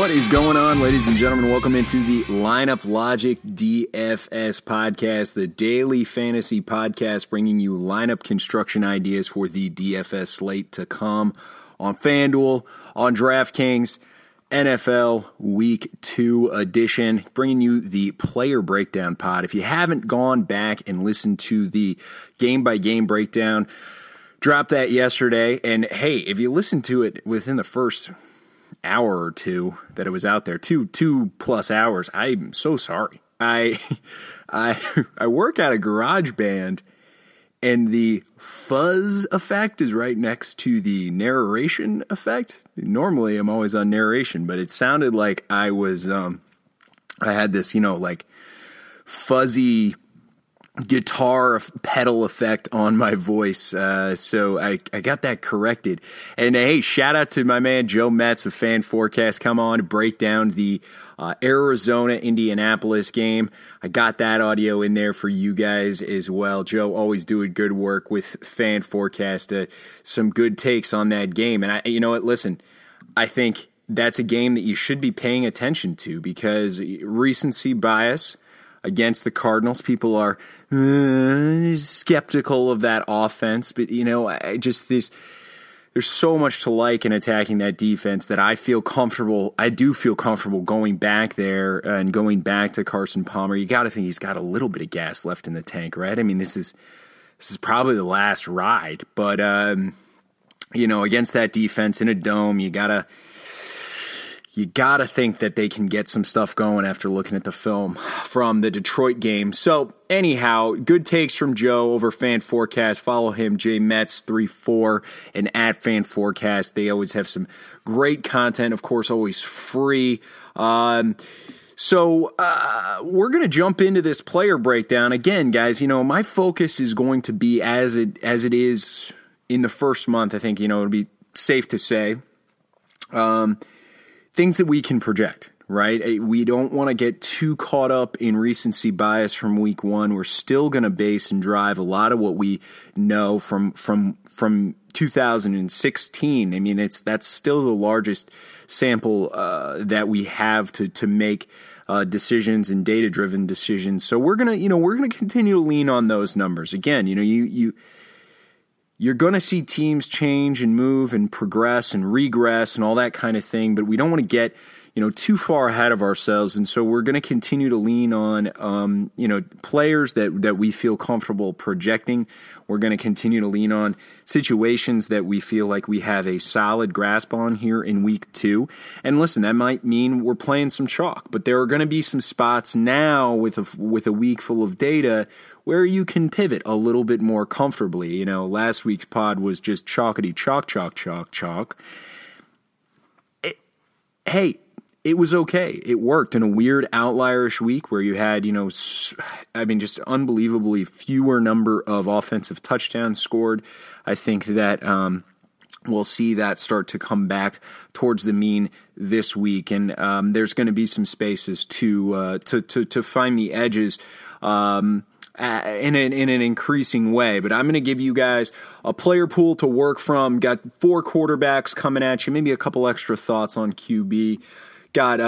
What is going on, ladies and gentlemen? Welcome into the Lineup Logic DFS podcast, the daily fantasy podcast bringing you lineup construction ideas for the DFS slate to come on FanDuel, on DraftKings, NFL Week 2 edition, bringing you the player breakdown pod. If you haven't gone back and listened to the game-by-game breakdown, dropped that yesterday. And hey, if you listen to it within the first hour or two that it was out there, two plus hours, I'm so sorry. I work at a garage band, and the fuzz effect is right next to the narration effect. Normally I'm always on narration, but it sounded like I was I had this, like fuzzy guitar pedal effect on my voice, so I got that corrected. And hey, shout out to my man Joe Metz of Fan Forecast. Come on to break down the Arizona-Indianapolis game. I got that audio in there for you guys as well. Joe always doing good work with Fan Forecast. Some good takes on that game. And you know what? Listen, I think that's a game that you should be paying attention to because recency bias against the Cardinals. People are skeptical of that offense, but there's so much to like in attacking that defense that I feel comfortable. I do feel comfortable going back there and going back to Carson Palmer. You got to think he's got a little bit of gas left in the tank, right? I mean, this is probably the last ride, but against that defense in a dome, you gotta think that they can get some stuff going after looking at the film from the Detroit game. So anyhow, good takes from Joe over Fan Forecast. Follow him, JMetz34, and at Fan Forecast. They always have some great content, of course, always free. So we're going to jump into this player breakdown. Again, guys, my focus is going to be as it is in the first month. I think, it'll be safe to say. Things that we can project, right? We don't want to get too caught up in recency bias from week one. We're still going to base and drive a lot of what we know from 2016. I mean, that's still the largest sample that we have to make decisions and data-driven decisions. So we're gonna continue to lean on those numbers. Again, you're going to see teams change and move and progress and regress and all that kind of thing, but we don't want to get, too far ahead of ourselves. And so we're going to continue to lean on, players that we feel comfortable projecting. We're going to continue to lean on situations that we feel like we have a solid grasp on here in week 2. And listen, that might mean we're playing some chalk, but there are going to be some spots now with a week full of data where you can pivot a little bit more comfortably. Last week's pod was just chalkity chalk. It was okay. It worked in a weird outlierish week where you had, just unbelievably fewer number of offensive touchdowns scored. I think that we'll see that start to come back towards the mean this week, and there's going to be some spaces to find the edges in an increasing way. But I'm going to give you guys a player pool to work from. Got 4 quarterbacks coming at you, maybe a couple extra thoughts on QB. Got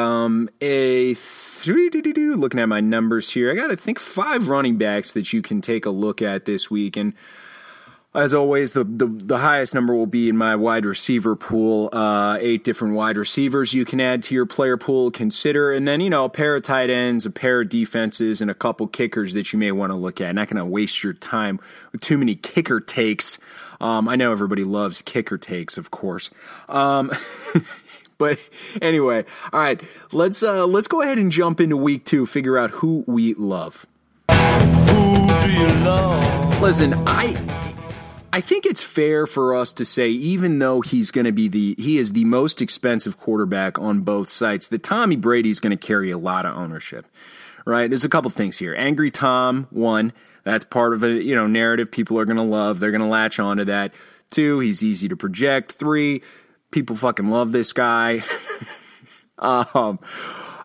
looking at my numbers here, I got, I think, 5 running backs that you can take a look at this week. And as always, the highest number will be in my wide receiver pool. 8 different wide receivers you can add to your player pool, consider. And then, a pair of tight ends, a pair of defenses, and a couple kickers that you may want to look at. Not going to waste your time with too many kicker takes. I know everybody loves kicker takes, of course. But anyway, all right, let's go ahead and jump into week 2, figure out who we love. Who do you love? Listen, I think it's fair for us to say, even though he is the most expensive quarterback on both sites, that Tommy Brady's going to carry a lot of ownership, right? There's a couple things here. Angry Tom, 1, that's part of a narrative people are going to love. They're going to latch onto that. 2, he's easy to project. 3, people fucking love this guy.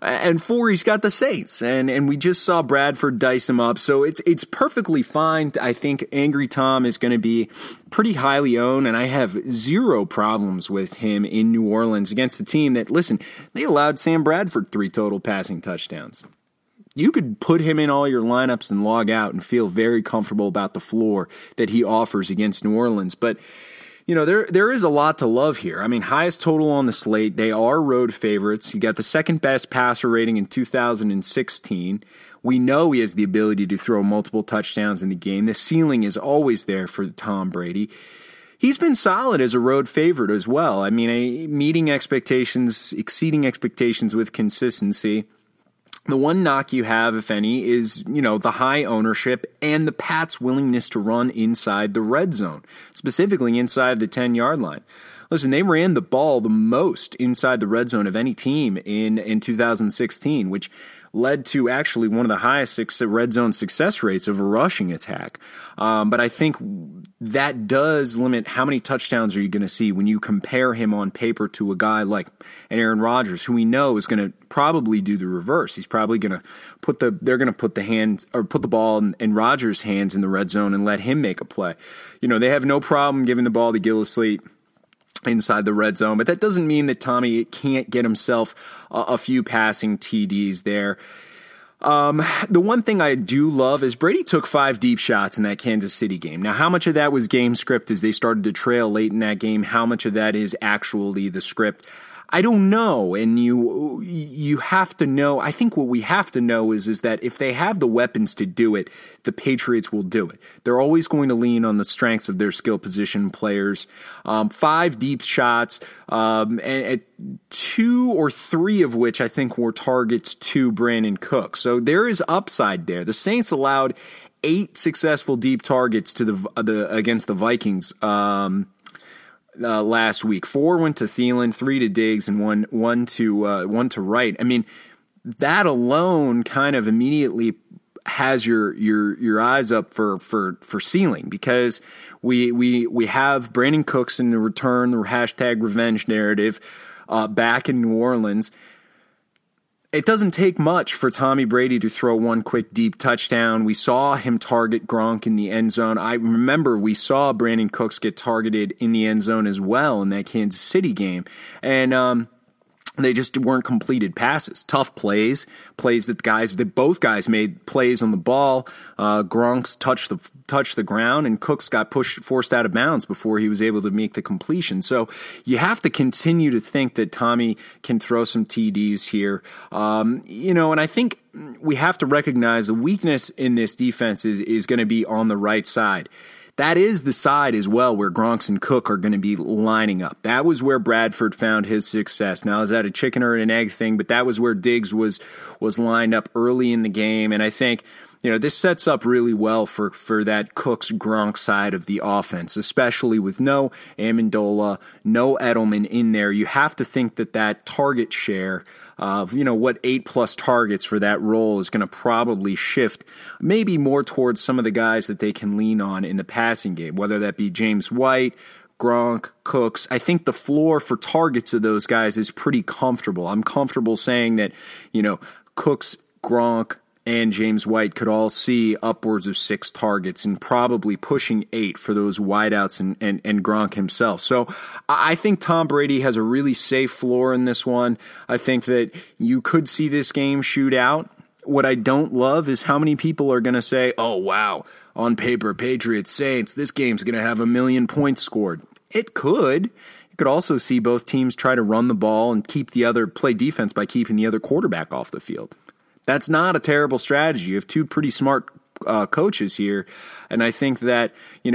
And 4, he's got the Saints, and we just saw Bradford dice him up, so it's perfectly fine. I think Angry Tom is going to be pretty highly owned, and I have zero problems with him in New Orleans against a team that, listen, they allowed Sam Bradford 3 total passing touchdowns. You could put him in all your lineups and log out and feel very comfortable about the floor that he offers against New Orleans, but there is a lot to love here. I mean, highest total on the slate. They are road favorites. You got the second best passer rating in 2016. We know he has the ability to throw multiple touchdowns in the game. The ceiling is always there for Tom Brady. He's been solid as a road favorite as well. I mean, meeting expectations, exceeding expectations with consistency. The one knock you have, if any, is, the high ownership and the Pats' willingness to run inside the red zone, specifically inside the 10-yard line. Listen, they ran the ball the most inside the red zone of any team in 2016, which led to actually one of the highest red zone success rates of a rushing attack. But I think that does limit how many touchdowns are you going to see when you compare him on paper to a guy like an Aaron Rodgers, who we know is going to probably do the reverse. He's probably going to put the ball in Rodgers' hands in the red zone and let him make a play. They have no problem giving the ball to Gillislee inside the red zone, but that doesn't mean that Tommy can't get himself a few passing TDs there. The one thing I do love is Brady took 5 deep shots in that Kansas City game. Now, how much of that was game script as they started to trail late in that game? How much of that is actually the script? I don't know, and you have to know. I think what we have to know is that if they have the weapons to do it, the Patriots will do it. They're always going to lean on the strengths of their skill position players. 5 deep shots, and 2 or 3 of which I think were targets to Brandon Cooks. So there is upside there. The Saints allowed 8 successful deep targets to against the Vikings. Last week, 4 went to Thielen, 3 to Diggs, and one to Wright. I mean, that alone kind of immediately has your eyes up for ceiling, because we have Brandon Cooks in the return, the hashtag revenge narrative, back in New Orleans. It doesn't take much for Tommy Brady to throw one quick deep touchdown. We saw him target Gronk in the end zone. I remember we saw Brandon Cooks get targeted in the end zone as well in that Kansas City game. And they just weren't completed passes. Tough plays that both guys made plays on the ball. Gronk's touched the ground, and Cooks got forced out of bounds before he was able to make the completion. So you have to continue to think that Tommy can throw some TDs here. And I think we have to recognize the weakness in this defense is going to be on the right side. That is the side as well where Gronks and Cook are going to be lining up. That was where Bradford found his success. Now, is that a chicken or an egg thing? But that was where Diggs was lined up early in the game. And I think, this sets up really well for that Cooks-Gronk side of the offense, especially with no Amendola, no Edelman in there. You have to think that target share of, what 8+ targets for that role is going to probably shift maybe more towards some of the guys that they can lean on in the passing game, whether that be James White, Gronk, Cooks. I think the floor for targets of those guys is pretty comfortable. I'm comfortable saying that, Cooks, Gronk, and James White could all see upwards of 6 targets and probably pushing 8 for those wideouts and Gronk himself. So I think Tom Brady has a really safe floor in this one. I think that you could see this game shoot out. What I don't love is how many people are going to say, oh, wow, on paper, Patriots, Saints, this game's going to have 1 million points scored. It could. You could also see both teams try to run the ball and play defense by keeping the other quarterback off the field. That's not a terrible strategy. You have 2 pretty smart coaches here. And I think that,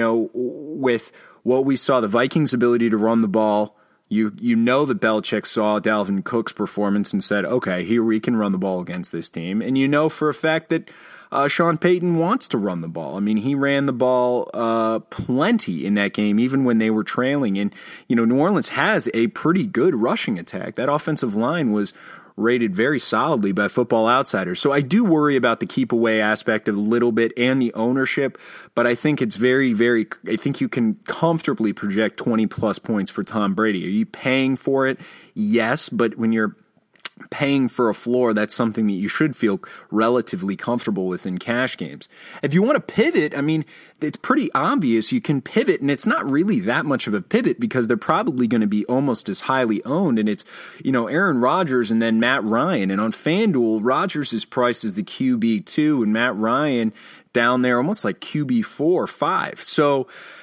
with what we saw, the Vikings' ability to run the ball, you know that Belichick saw Dalvin Cook's performance and said, okay, here we can run the ball against this team. And you know for a fact that Sean Payton wants to run the ball. I mean, he ran the ball plenty in that game, even when they were trailing. And, New Orleans has a pretty good rushing attack. That offensive line was rated very solidly by Football Outsiders. So I do worry about the keep away aspect a little bit and the ownership, but I think it's I think you can comfortably project 20+ points for Tom Brady. Are you paying for it? Yes, but when you're paying for a floor, that's something that you should feel relatively comfortable with in cash games. If you want to pivot, I mean, it's pretty obvious you can pivot, and it's not really that much of a pivot because they're probably going to be almost as highly owned, and it's, Aaron Rodgers and then Matt Ryan. And on FanDuel, Rodgers is priced as the QB2 and Matt Ryan down there almost like QB4, 5. So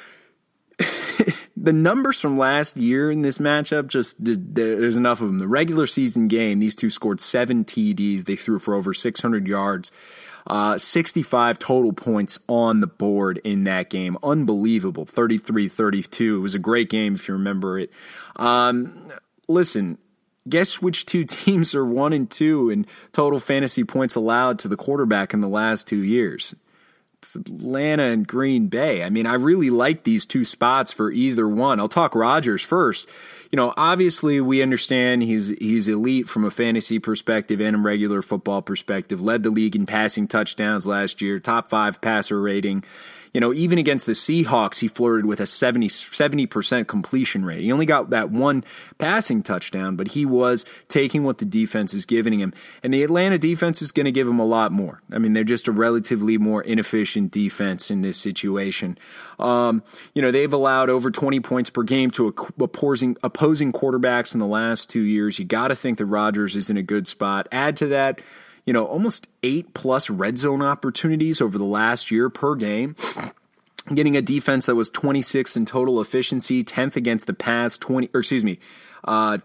the numbers from last year in this matchup, there's enough of them. The regular season game, these two scored 7 TDs. They threw for over 600 yards, 65 total points on the board in that game. Unbelievable, 33-32. It was a great game if you remember it. Listen, guess which two teams are 1-2 in total fantasy points allowed to the quarterback in the last 2 years? It's Atlanta and Green Bay. I mean, I really like these two spots for either one. I'll talk Rodgers first. Obviously we understand he's elite from a fantasy perspective and a regular football perspective. Led the league in passing touchdowns last year, top 5 passer rating. Even against the Seahawks, he flirted with a 70% completion rate. He only got that one passing touchdown, but he was taking what the defense is giving him. And the Atlanta defense is going to give him a lot more. I mean, they're just a relatively more inefficient defense in this situation. They've allowed over 20 points per game to opposing quarterbacks in the last 2 years. You got to think that Rodgers is in a good spot. Add to that, almost 8+ red zone opportunities over the last year per game. Getting a defense that was 26th in total efficiency, 10th against the pass, 10th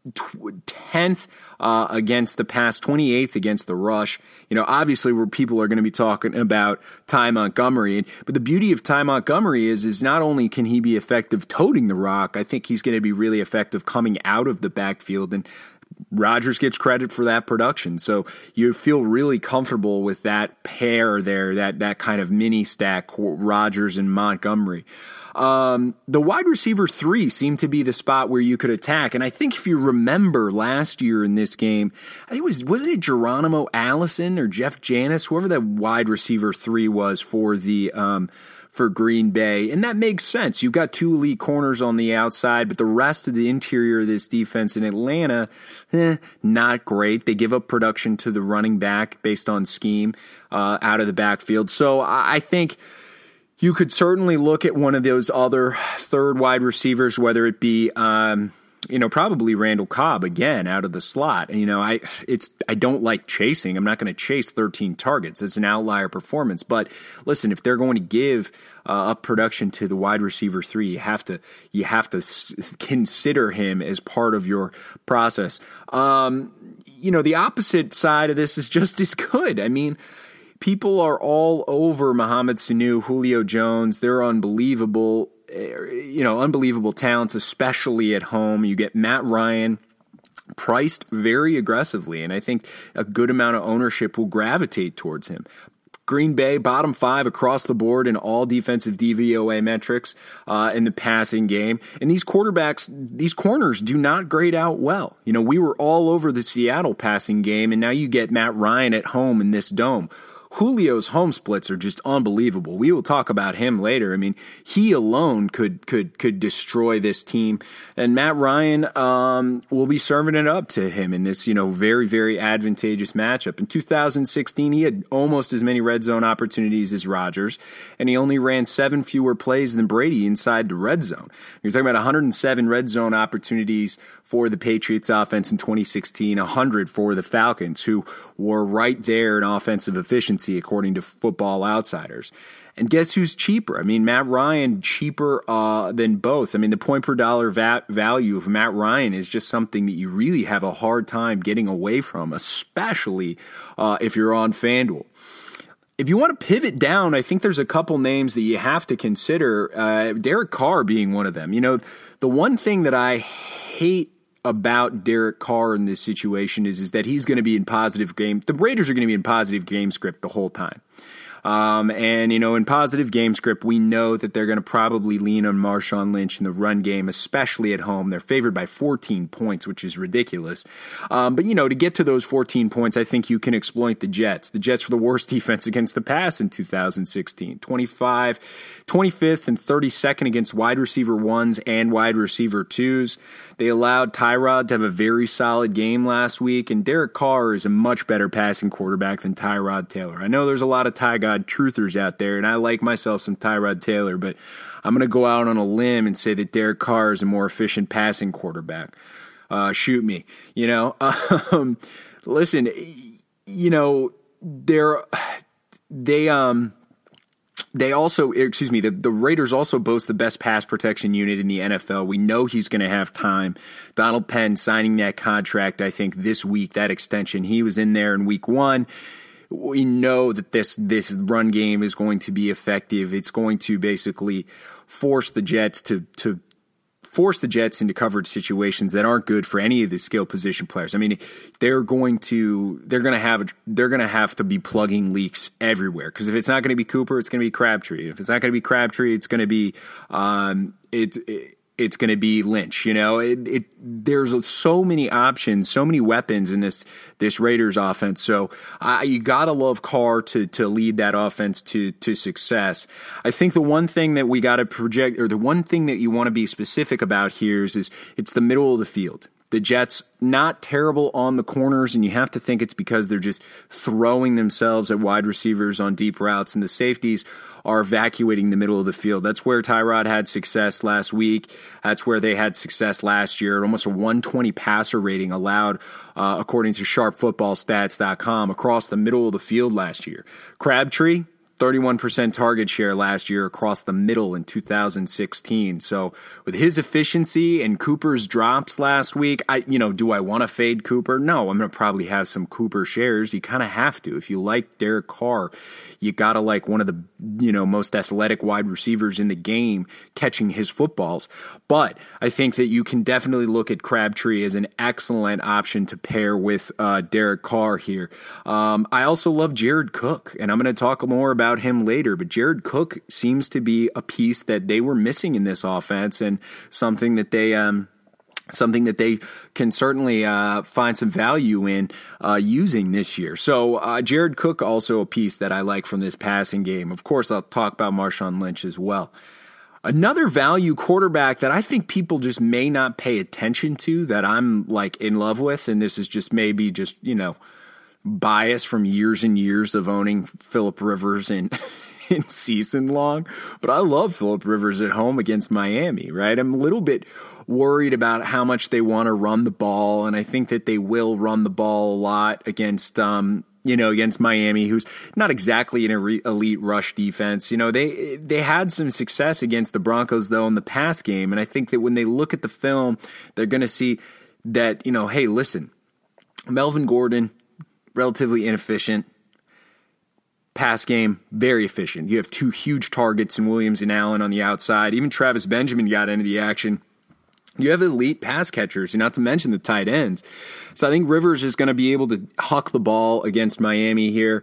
against the pass, 28th against the rush. Obviously where people are going to be talking about Ty Montgomery, but the beauty of Ty Montgomery is not only can he be effective toting the rock, I think he's going to be really effective coming out of the backfield, and Rodgers gets credit for that production. So you feel really comfortable with that pair there, that kind of mini stack, Rodgers and Montgomery. The wide receiver 3 seemed to be the spot where you could attack. And I think if you remember last year in this game, I think wasn't it Geronimo Allison or Jeff Janis, whoever that wide receiver 3 was for Green Bay. And that makes sense. You've got 2 elite corners on the outside, but the rest of the interior of this defense in Atlanta, not great. They give up production to the running back based on scheme out of the backfield. So I think you could certainly look at one of those other third wide receivers, whether it be probably Randall Cobb again out of the slot. I don't like chasing. I'm not going to chase 13 targets. It's an outlier performance. But listen, if they're going to give up production to the wide receiver 3, you have to consider him as part of your process. The opposite side of this is just as good. I mean, people are all over Mohamed Sanu, Julio Jones. They're unbelievable. Unbelievable talents, especially at home. You get Matt Ryan priced very aggressively, and I think a good amount of ownership will gravitate towards him. Green Bay, bottom 5 across the board in all defensive DVOA metrics in the passing game. And these corners do not grade out well. We were all over the Seattle passing game, and now you get Matt Ryan at home in this dome. Julio's home splits are just unbelievable. We will talk about him later. I mean, he alone could destroy this team. And Matt Ryan will be serving it up to him in this, very, very advantageous matchup. In 2016, he had almost as many red zone opportunities as Rodgers, and he only ran 7 fewer plays than Brady inside the red zone. You're talking about 107 red zone opportunities for the Patriots offense in 2016, 100 for the Falcons, who were right there in offensive efficiency, according to Football Outsiders. And guess who's cheaper? I mean, Matt Ryan cheaper than both. I mean, the point per dollar value of Matt Ryan is just something that you really have a hard time getting away from, especially if you're on FanDuel. If you want to pivot down, I think there's a couple names that you have to consider, Derek Carr being one of them. The one thing that I hate about Derek Carr in this situation is that he's going to be in positive game. The Raiders are going to be in positive game script the whole time. And, in positive game script, we know that they're going to probably lean on Marshawn Lynch in the run game, especially at home. They're favored by 14 points, which is ridiculous. But, to get to those 14 points, I think you can exploit the Jets. The Jets were the worst defense against the pass in 2016, 25th and 32nd against wide receiver ones and wide receiver twos. They allowed Tyrod to have a very solid game last week, and Derek Carr is a much better passing quarterback than Tyrod Taylor. I know there's a lot of Ty God truthers out there, and I like myself some Tyrod Taylor, but I'm going to go out on a limb and say that Derek Carr is a more efficient passing quarterback. Shoot me, listen, the Raiders also boast the best pass protection unit in the NFL. We know he's going to have time. Donald Penn signing that contract, I think, this week, that extension. He was in there in week 1. We know that this run game is going to be effective. It's going to basically force the Jets into coverage situations that aren't good for any of the skill position players. I mean, they're going to have to be plugging leaks everywhere, because if it's not going to be Cooper, it's going to be Crabtree. If it's not going to be Crabtree, it's going to be it's going to be Lynch. There's so many options, so many weapons in this Raiders offense. So you gotta love Carr to lead that offense to success. I think the one thing that we got to project, or the one thing that you want to be specific about here is it's the middle of the field. The Jets, not terrible on the corners, and you have to think it's because they're just throwing themselves at wide receivers on deep routes, and the safeties are evacuating the middle of the field. That's where Tyrod had success last week. That's where they had success last year. Almost a 120 passer rating allowed, according to sharpfootballstats.com, across the middle of the field last year. Crabtree, 31% target share last year across the middle in 2016. So with his efficiency and Cooper's drops last week, do I want to fade Cooper? No, I'm going to probably have some Cooper shares. You kind of have to. If you like Derek Carr, you got to like one of the, most athletic wide receivers in the game catching his footballs. But I think that you can definitely look at Crabtree as an excellent option to pair with Derek Carr here. I also love Jared Cook, and I'm going to talk more about him later, but Jared Cook seems to be a piece that they were missing in this offense, and something that they can certainly find some value in using this year. So Jared Cook also a piece that I like from this passing game. Of course, I'll talk about Marshawn Lynch as well. Another value quarterback that I think people just may not pay attention to, that I'm like in love with, and this is just maybe just, bias from years and years of owning Phillip Rivers in season long, but I love Phillip Rivers at home against Miami, right? I'm a little bit worried about how much they want to run the ball, and I think that they will run the ball a lot against against Miami, who's not exactly an elite rush defense. They had some success against the Broncos, though, in the pass game, and I think that when they look at the film, they're going to see that, hey, listen, Melvin Gordon, relatively inefficient. Pass game, very efficient. You have two huge targets in Williams and Allen on the outside. Even Travis Benjamin got into the action. You have elite pass catchers, not to mention the tight ends. So I think Rivers is going to be able to huck the ball against Miami here.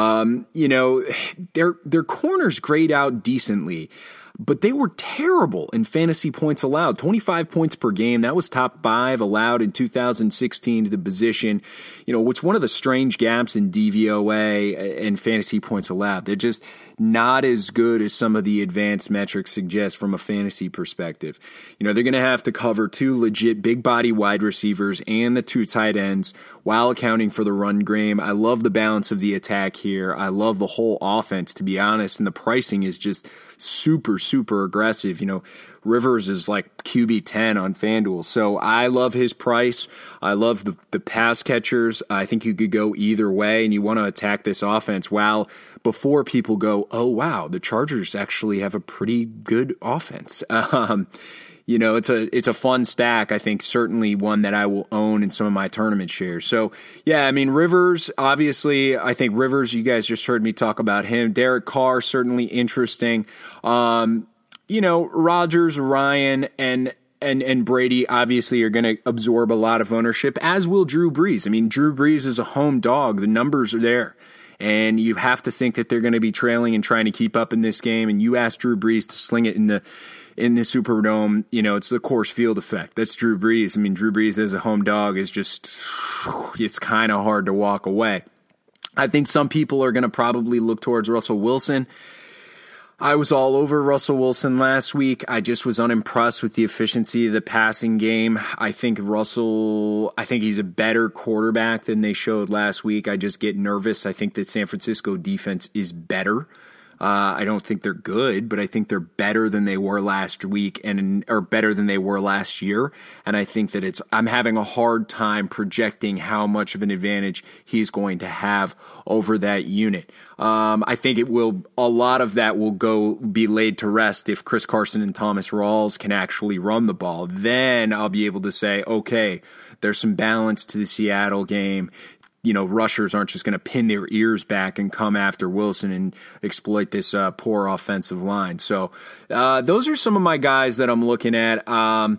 Their corners grade out decently, but they were terrible in fantasy points allowed. 25 points per game. That was top 5 allowed in 2016 to the position, which one of the strange gaps in DVOA and fantasy points allowed. They're just not as good as some of the advanced metrics suggest from a fantasy perspective. They're going to have to cover 2 legit big body wide receivers and the 2 tight ends while accounting for the run game. I love the balance of the attack here. I love the whole offense, to be honest, and the pricing is just super, super aggressive. Rivers is like QB 10 on FanDuel. So I love his price. I love the pass catchers. I think you could go either way, and you want to attack this offense before people go, oh, wow, the Chargers actually have a pretty good offense. It's a fun stack. I think certainly one that I will own in some of my tournament shares. So, yeah, I mean, Rivers, obviously, I think Rivers, you guys just heard me talk about him. Derek Carr, certainly interesting. Rodgers, Ryan, and Brady obviously are going to absorb a lot of ownership, as will Drew Brees. I mean, Drew Brees is a home dog. The numbers are there. And you have to think that they're going to be trailing and trying to keep up in this game. And you ask Drew Brees to sling it in the Superdome, it's the Coors Field effect. That's Drew Brees. I mean, Drew Brees as a home dog is just, it's kind of hard to walk away. I think some people are going to probably look towards Russell Wilson. I was all over Russell Wilson last week. I just was unimpressed with the efficiency of the passing game. I think he's a better quarterback than they showed last week. I just get nervous. I think that San Francisco defense is better. I don't think they're good, but I think they're better than they were last week or better than they were last year. And I think that I'm having a hard time projecting how much of an advantage he's going to have over that unit. I think a lot of that will be laid to rest if Chris Carson and Thomas Rawls can actually run the ball. Then I'll be able to say, okay, there's some balance to the Seattle game. Rushers aren't just going to pin their ears back and come after Wilson and exploit this poor offensive line. So those are some of my guys that I'm looking at. I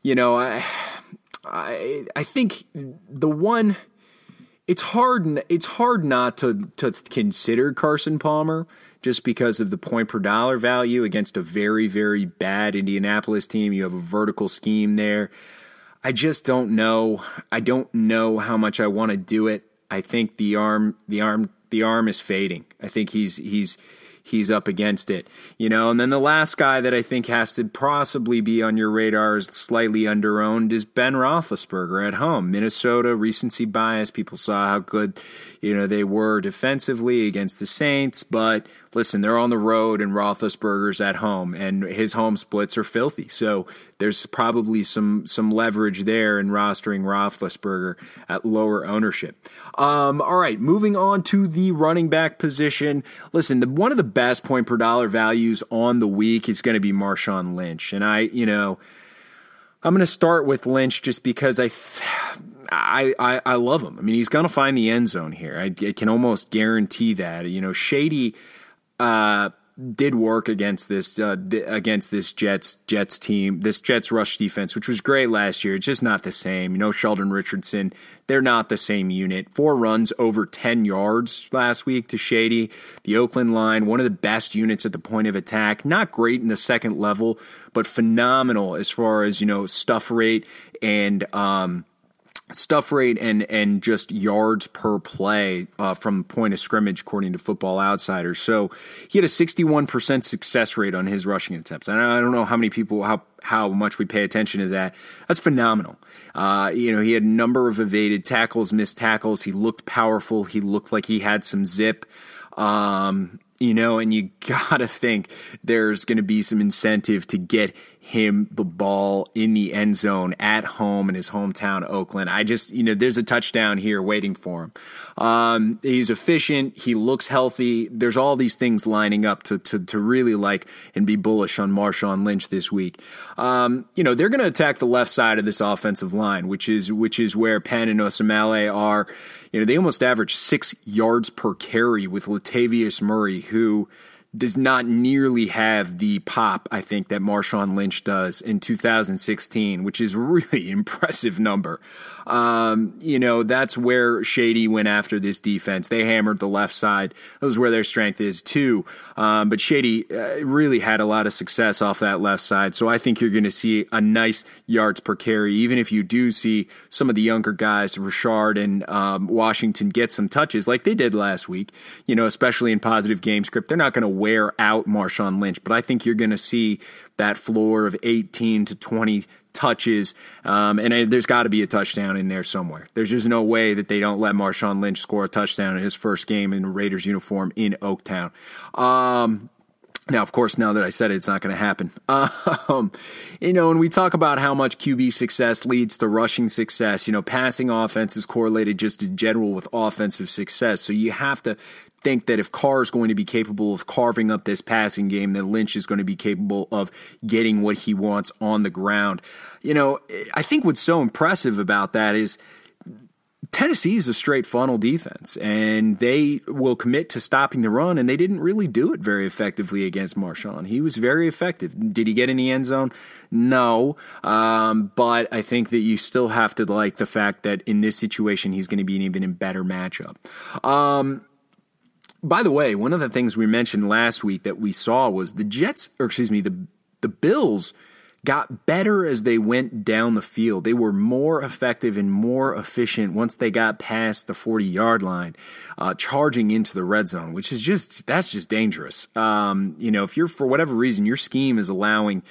think the one it's hard not to consider Carson Palmer just because of the point per dollar value against a very, very bad Indianapolis team. You have a vertical scheme there. I just don't know. I don't know how much I want to do it. I think the arm is fading. I think he's up against it, And then the last guy that I think has to possibly be on your radar is slightly underowned is Ben Roethlisberger at home. Minnesota, recency bias. People saw how good, they were defensively against the Saints, but listen, they're on the road and Roethlisberger's at home, and his home splits are filthy. So there's probably some leverage there in rostering Roethlisberger at lower ownership. All right, moving on to the running back position. Listen, one of the best point per dollar values on the week is going to be Marshawn Lynch, and I'm going to start with Lynch just because I love him. I mean, he's going to find the end zone here. I can almost guarantee that. Shady did work against this Jets team, this Jets rush defense, which was great last year. It's just not the same. Sheldon Richardson, they're not the same unit. 4 runs over 10 yards last week to Shady. The Oakland line, one of the best units at the point of attack. Not great in the second level, but phenomenal as far as, stuff rate and just yards per play from point of scrimmage, according to Football Outsiders. So he had a 61% success rate on his rushing attempts. And I don't know how many people, how much we pay attention to that. That's phenomenal. He had a number of evaded tackles, missed tackles. He looked powerful. He looked like he had some zip. And you gotta think there's going to be some incentive to get him the ball in the end zone at home in his hometown, Oakland. There's a touchdown here waiting for him. He's efficient. He looks healthy. There's all these things lining up to really like and be bullish on Marshawn Lynch this week. They're going to attack the left side of this offensive line, which is where Penn and Osamale are. They almost average 6 yards per carry with Latavius Murray, who does not nearly have the pop, I think, that Marshawn Lynch does in 2016, which is a really impressive number. That's where Shady went after this defense. They hammered the left side. That was where their strength is too. But Shady really had a lot of success off that left side. So I think you're going to see a nice yards per carry, even if you do see some of the younger guys, Rashard and Washington, get some touches like they did last week, especially in positive game script. They're not going to wear out Marshawn Lynch, but I think you're going to see that floor of 18 to 20 touches, and there's got to be a touchdown in there somewhere. There's just no way that they don't let Marshawn Lynch score a touchdown in his first game in a Raiders uniform in Oaktown. Now, of course, now that I said it, it's not going to happen. When we talk about how much QB success leads to rushing success, passing offense is correlated just in general with offensive success. So you have to think that if Carr is going to be capable of carving up this passing game, that Lynch is going to be capable of getting what he wants on the ground. I think what's so impressive about that is Tennessee is a straight funnel defense, and they will commit to stopping the run, and they didn't really do it very effectively against Marshawn. He was very effective. Did he get in the end zone? No, but I think that you still have to like the fact that in this situation, he's going to be an even better matchup. by the way, one of the things we mentioned last week that we saw was the Bills got better as they went down the field. They were more effective and more efficient once they got past the 40-yard line, charging into the red zone, which is that's just dangerous. If you're, for whatever reason, your scheme is allowing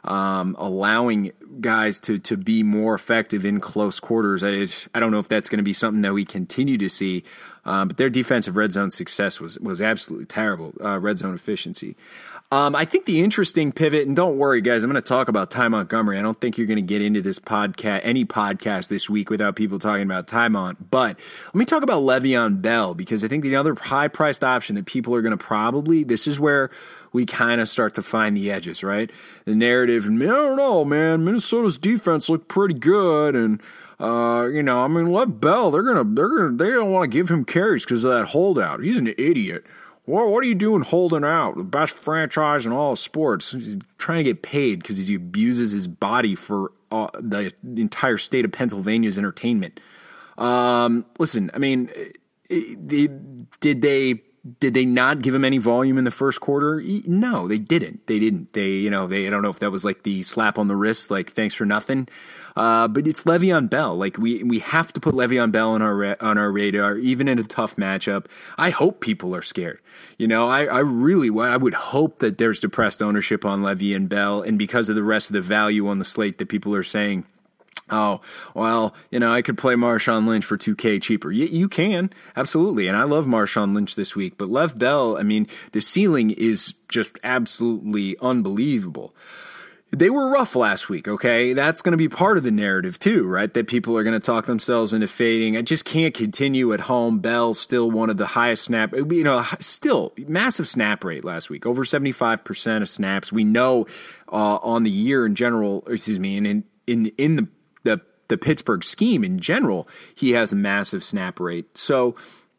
guys to be more effective in close quarters, I don't know if that's going to be something that we continue to see. But their defensive red zone success was absolutely terrible, red zone efficiency. I think the interesting pivot, and don't worry, guys, I'm going to talk about Ty Montgomery. I don't think you're going to get into this any podcast this week without people talking about Ty Mont. But let me talk about Le'Veon Bell, because I think the other high-priced option that people are going to this is where we kind of start to find the edges, right? The narrative, I don't know, man, Minnesota's defense looked pretty good, and Lev Bell, they don't want to give him carries because of that holdout. He's an idiot. Well, what are you doing holding out? The best franchise in all sports. He's trying to get paid because he abuses his body for the entire state of Pennsylvania's entertainment. Listen, I mean, did they not give him any volume in the first quarter? No, they didn't. I don't know if that was like the slap on the wrist, like thanks for nothing. But it's Le'Veon Bell. Like we have to put Le'Veon Bell on our radar, even in a tough matchup. I hope people are scared. I would hope that there's depressed ownership on Le'Veon Bell, and because of the rest of the value on the slate that people are saying, oh, well, I could play Marshawn Lynch for $2K cheaper. You can, absolutely. And I love Marshawn Lynch this week. But Lev Bell, I mean, the ceiling is just absolutely unbelievable. They were rough last week, okay? That's going to be part of the narrative too, right? That people are going to talk themselves into fading. I just can't continue at home. Bell still one of the highest still massive snap rate last week, over 75% of snaps. We know on the year in general, in the Pittsburgh scheme in general, he has a massive snap rate. So,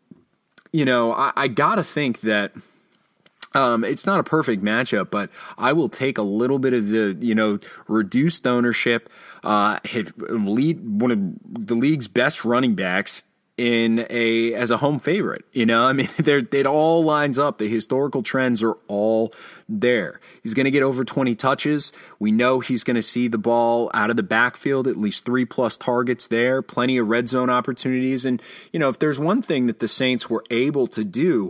I got to think that it's not a perfect matchup, but I will take a little bit of the, reduced ownership, one of the league's best running backs as a home favorite. It all lines up. The historical trends are all there. He's going to get over 20 touches. We know he's going to see the ball out of the backfield, at least 3+ targets there, plenty of red zone opportunities. And, if there's one thing that the Saints were able to do,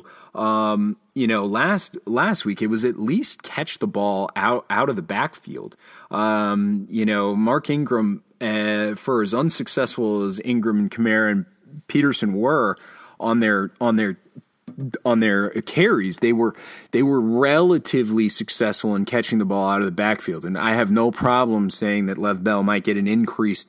last week, it was at least catch the ball out of the backfield. Mark Ingram, for as unsuccessful as Ingram and Kamara and Peterson were on their carries, they were relatively successful in catching the ball out of the backfield. And I have no problem saying that Lev Bell might get an increased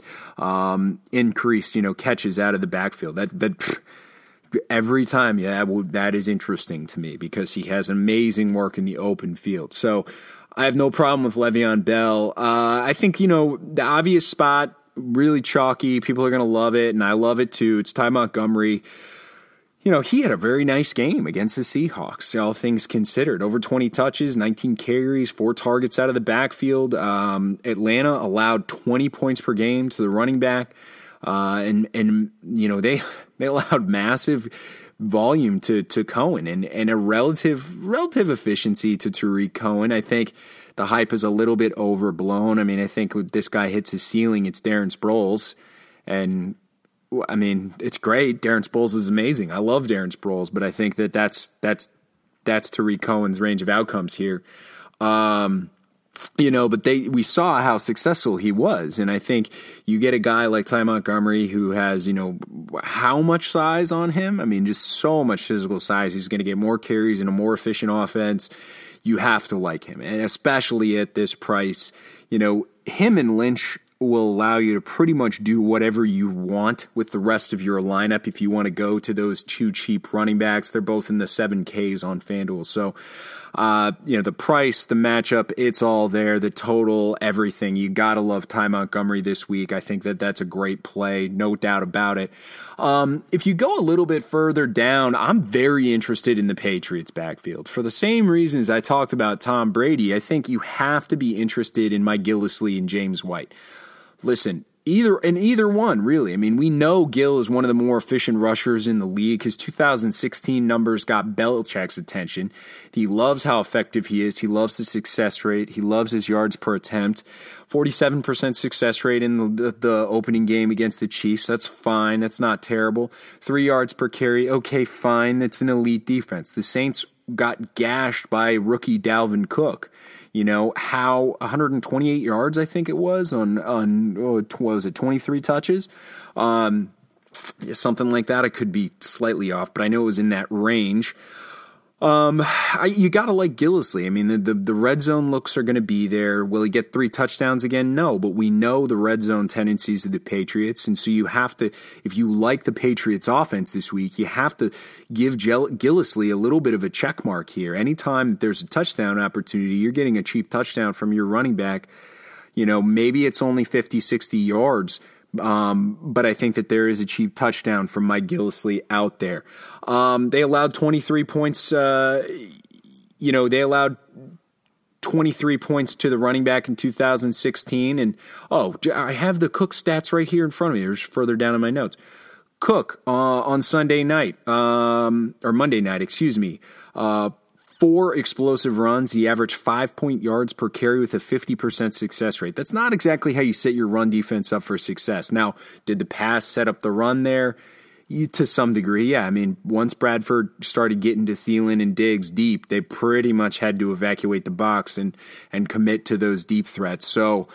catches out of the backfield. That every time, that is interesting to me because he has amazing work in the open field. So I have no problem with Le'Veon Bell. I think, the obvious spot, really chalky. People are going to love it, and I love it too. It's Ty Montgomery. He had a very nice game against the Seahawks, all things considered. Over 20 touches, 19 carries, 4 targets out of the backfield. Atlanta allowed 20 points per game to the running back. They allowed massive volume to Cohen and a relative efficiency to Tariq Cohen. I think the hype is a little bit overblown. I mean, I think when this guy hits his ceiling, it's Darren Sproles. And I mean, it's great. Darren Sproles is amazing. I love Darren Sproles, but I think that's Tariq Cohen's range of outcomes here. But we saw how successful he was. And I think you get a guy like Ty Montgomery who has, how much size on him? I mean, just so much physical size. He's going to get more carries and a more efficient offense. You have to like him. And especially at this price, him and Lynch will allow you to pretty much do whatever you want with the rest of your lineup. If you want to go to those 2 cheap running backs, they're both in the 7Ks on FanDuel. So, the price, the matchup, it's all there, the total, everything. You got to love Ty Montgomery this week. I think that's a great play, no doubt about it. If you go a little bit further down, I'm very interested in the Patriots backfield. For the same reasons I talked about Tom Brady, I think you have to be interested in Mike Gillislee and James White. Listen, Either one, really. I mean, we know Gill is one of the more efficient rushers in the league. His 2016 numbers got Belichick's attention. He loves how effective he is. He loves the success rate. He loves his yards per attempt. 47% success rate in the opening game against the Chiefs. That's fine. That's not terrible. 3 yards per carry. Okay, fine. That's an elite defense. The Saints got gashed by rookie Dalvin Cook. You know, how 128 yards, I think it was, on what was it, 23 touches? Something like that. I could be slightly off, but I know it was in that range. You got to like Gillislee. I mean, the red zone looks are going to be there. Will he get 3 touchdowns again? No, but we know the red zone tendencies of the Patriots, and so you have to, if you like the Patriots offense this week, you have to give Gillislee a little bit of a check mark here. Anytime that there's a touchdown opportunity, you're getting a cheap touchdown from your running back. You know, maybe it's only 50, 60 yards, but I think that there is a cheap touchdown from Mike Gillislee out there. They allowed 23 points. They allowed 23 points to the running back in 2016. And, I have the Cook stats right here in front of me. There's further down in my notes. Cook on Sunday night, or Monday night, 4 explosive runs. He averaged 5 yards per carry with a 50% success rate. That's not exactly how you set your run defense up for success. Now, did the pass set up the run there? To some degree, yeah. I mean, once Bradford started getting to Thielen and Diggs deep, they pretty much had to evacuate the box and commit to those deep threats. So,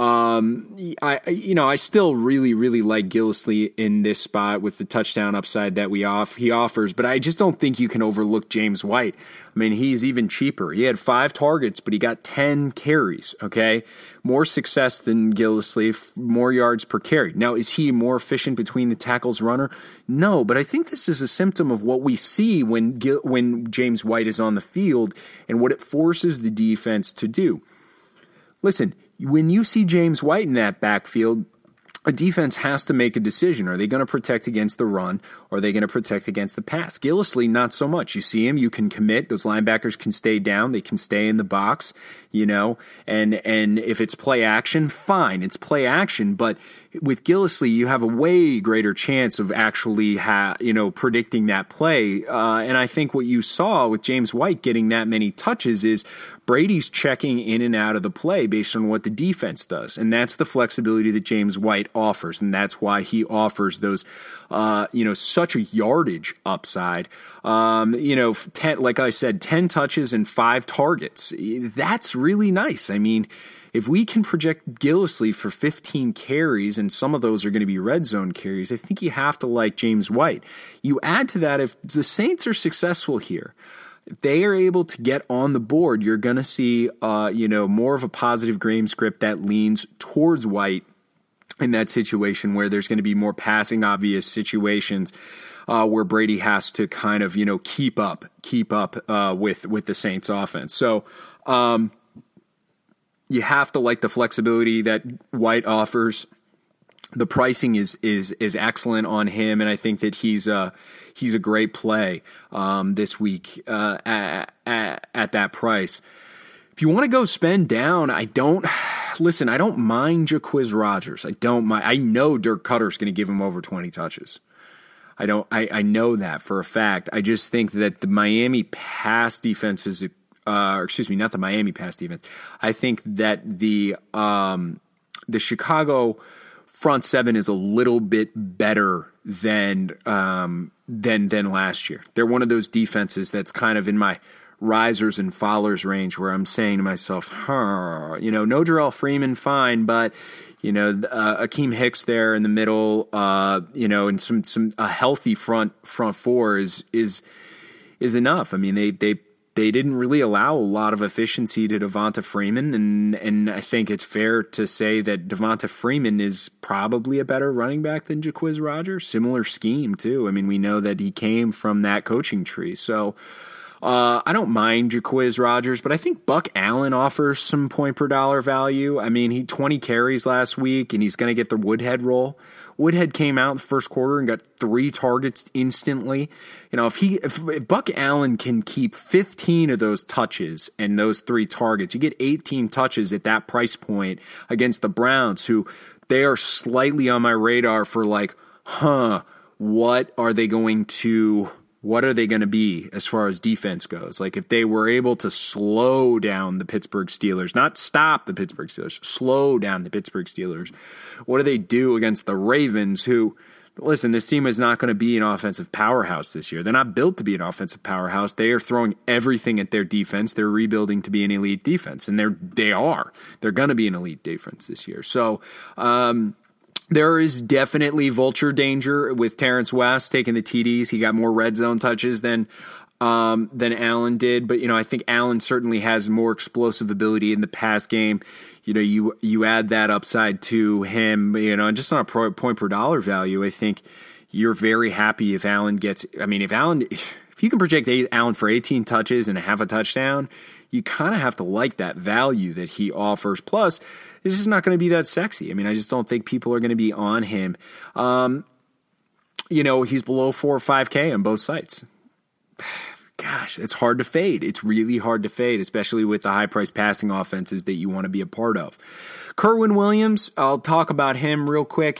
I still really, really like Gillislee in this spot with the touchdown upside that he offers, but I just don't think you can overlook James White. I mean, he's even cheaper. He had 5 targets, but he got 10 carries, okay? More success than Gillislee, more yards per carry. Now, is he more efficient between the tackles runner? No, but I think this is a symptom of what we see when James White is on the field and what it forces the defense to do. Listen, when you see James White in that backfield, a defense has to make a decision. Are they going to protect against the run, or are they going to protect against the pass? Gillislee, not so much. You see him, you can commit. Those linebackers can stay down. They can stay in the box, and if it's play action, fine. It's play action, but with Gillislee, you have a way greater chance of actually predicting that play. And I think what you saw with James White getting that many touches is Brady's checking in and out of the play based on what the defense does. And that's the flexibility that James White offers. And that's why he offers those, such a yardage upside. 10, like I said, 10 touches and 5 targets. That's really nice. I mean, if we can project Gillislee for 15 carries, and some of those are going to be red zone carries, I think you have to like James White. You add to that, if the Saints are successful here, if they are able to get on the board, you're going to see, more of a positive game script that leans towards White in that situation where there's going to be more passing obvious situations where Brady has to kind of, keep up with the Saints offense. So, you have to like the flexibility that White offers. The pricing is excellent on him, and I think that he's a great play this week at that price. If you want to go spend down, I don't mind Jacquizz Rodgers. I don't mind. I know Dirk Cutter's going to give him over 20 touches. I know that for a fact. I just think that the Miami pass defense is not the Miami pass defense. I think that the Chicago front seven is a little bit better than last year. They're one of those defenses that's kind of in my risers and fallers range where I'm saying to myself, no Jarrell Freeman, fine, but Akeem Hicks there in the middle, and some a healthy front four is enough. I mean, they didn't really allow a lot of efficiency to Devonta Freeman, and I think it's fair to say that Devonta Freeman is probably a better running back than Jacquizz Rodgers. Similar scheme, too. I mean, we know that he came from that coaching tree. So I don't mind Jacquizz Rodgers, but I think Buck Allen offers some point per dollar value. I mean, he 20 carries last week, and he's going to get the Woodhead role. Woodhead came out in the first quarter and got 3 targets instantly. If Buck Allen can keep 15 of those touches and those 3 targets, you get 18 touches at that price point against the Browns, who they are slightly on my radar for like, what are they going to be as far as defense goes? Like if they were able to slow down the Pittsburgh Steelers, not stop the Pittsburgh Steelers, slow down the Pittsburgh Steelers, what do they do against the Ravens who, listen, this team is not going to be an offensive powerhouse this year. They're not built to be an offensive powerhouse. They are throwing everything at their defense. They're rebuilding to be an elite defense, and they're going to be an elite defense this year. So, there is definitely vulture danger with Terrence West taking the TDs. He got more red zone touches than Allen did, but I think Allen certainly has more explosive ability in the pass game. You add that upside to him, and just on a point per dollar value, I think you're very happy if Allen gets. I mean, if you can project Allen for 18 touches and a half a touchdown, you kind of have to like that value that he offers. Plus, it's just not going to be that sexy. I mean, I just don't think people are going to be on him. He's below 4 or 5K on both sites. Gosh, it's hard to fade. It's really hard to fade, especially with the high-priced passing offenses that you want to be a part of. Kerwynn Williams, I'll talk about him real quick.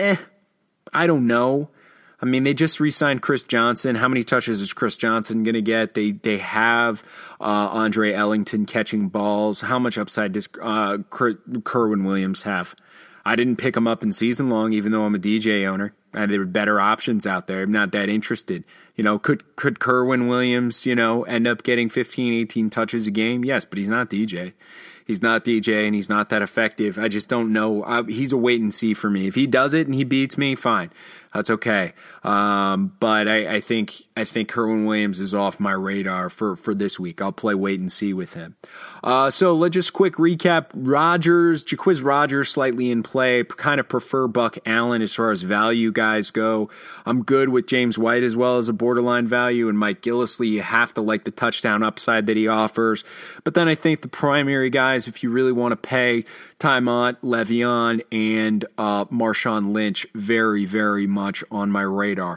I don't know. I mean, they just re-signed Chris Johnson. How many touches is Chris Johnson going to get? They have Andre Ellington catching balls. How much upside does Kerwynn Williams have? I didn't pick him up in season long, even though I'm a DJ owner. There were better options out there. I'm not that interested. Could Kerwynn Williams, end up getting 15, 18 touches a game? Yes, but he's not DJ. He's not DJ, and he's not that effective. I just don't know. He's a wait and see for me. If he does it and he beats me, fine. That's okay. But I think Kerwynn Williams is off my radar for this week. I'll play wait and see with him. So let's just quick recap. Jacquizz Rodgers slightly in play. Kind of prefer Buck Allen as far as value guys go. I'm good with James White as well as a borderline value, and Mike Gillislee. You have to like the touchdown upside that he offers. But then I think the primary guys, if you really want to pay, Ty Mott, Le'Veon, and Marshawn Lynch, very, very much on my radar.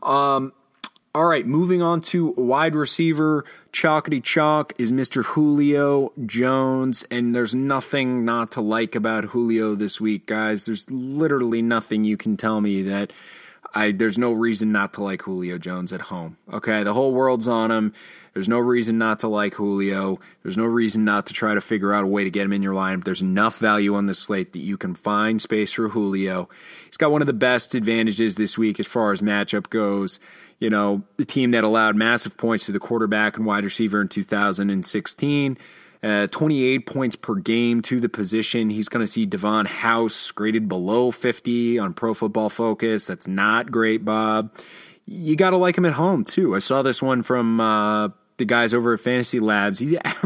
All right, moving on to wide receiver, chalkity chalk is Mr. Julio Jones, and there's nothing not to like about Julio this week, guys. There's literally nothing you can tell me that there's no reason not to like Julio Jones at home. Okay, the whole world's on him. There's no reason not to like Julio. There's no reason not to try to figure out a way to get him in your lineup. There's enough value on the slate that you can find space for Julio. He's got one of the best advantages this week as far as matchup goes. The team that allowed massive points to the quarterback and wide receiver in 2016, 28 points per game to the position. He's going to see Devon House graded below 50 on Pro Football Focus. That's not great, Bob. You got to like him at home, too. I saw this one from the guys over at Fantasy Labs.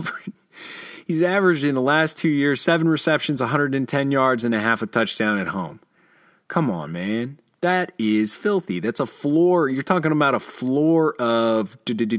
He's averaged in the last 2 years 7 receptions, 110 yards, and a half a touchdown at home. Come on, man. That is filthy. That's a floor. You're talking about a floor of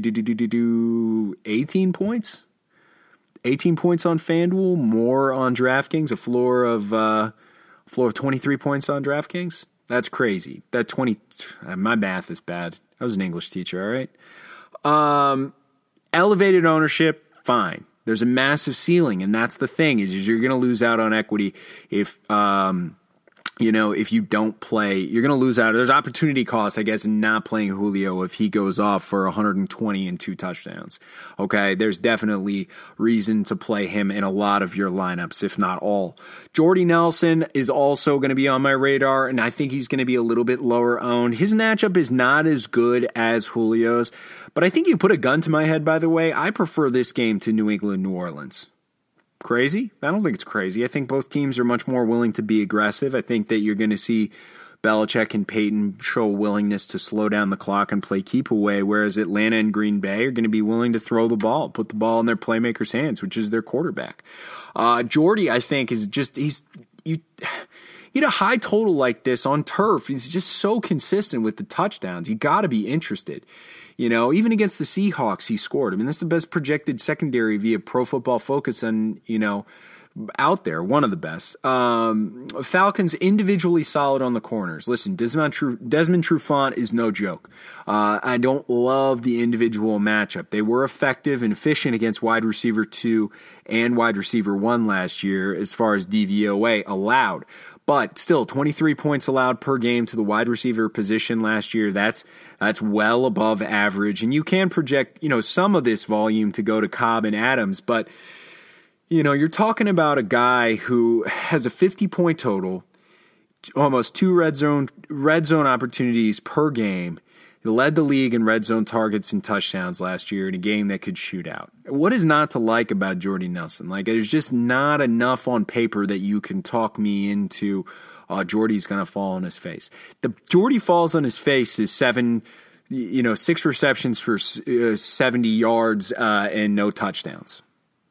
18 points? 18 points on FanDuel, more on DraftKings, a floor of 23 points on DraftKings? That's crazy. My math is bad. I was an English teacher, all right? Elevated ownership, fine. There's a massive ceiling, and that's the thing, is you're going to lose out on equity if if you don't play, you're going to lose out. There's opportunity cost, I guess, in not playing Julio if he goes off for 120 and 2 touchdowns. Okay, there's definitely reason to play him in a lot of your lineups, if not all. Jordy Nelson is also going to be on my radar, and I think he's going to be a little bit lower owned. His matchup is not as good as Julio's, but I think you put a gun to my head, by the way. I prefer this game to New England, New Orleans. Crazy? I don't think it's crazy. I think both teams are much more willing to be aggressive. I think that you're going to see Belichick and Peyton show a willingness to slow down the clock and play keep away, whereas Atlanta and Green Bay are going to be willing to throw the ball, put the ball in their playmakers' hands, which is their quarterback. Jordy, I think, is just you get a high total like this on turf. He's just so consistent with the touchdowns. You got to be interested. Even against the Seahawks, he scored. I mean, that's the best projected secondary via Pro Football Focus and, out there, one of the best. Falcons individually solid on the corners. Listen, Desmond Trufant is no joke. I don't love the individual matchup. They were effective and efficient against wide receiver 2 and wide receiver 1 last year as far as DVOA allowed. But still, 23 points allowed per game to the wide receiver position last year. That's well above average. And you can project, some of this volume to go to Cobb and Adams. But, you're talking about a guy who has a 50-point total, almost 2 red zone opportunities per game. He led the league in red zone targets and touchdowns last year in a game that could shoot out. What is not to like about Jordy Nelson? There's just not enough on paper that you can talk me into Jordy's going to fall on his face. The Jordy falls on his face is 6 receptions for 70 yards and no touchdowns.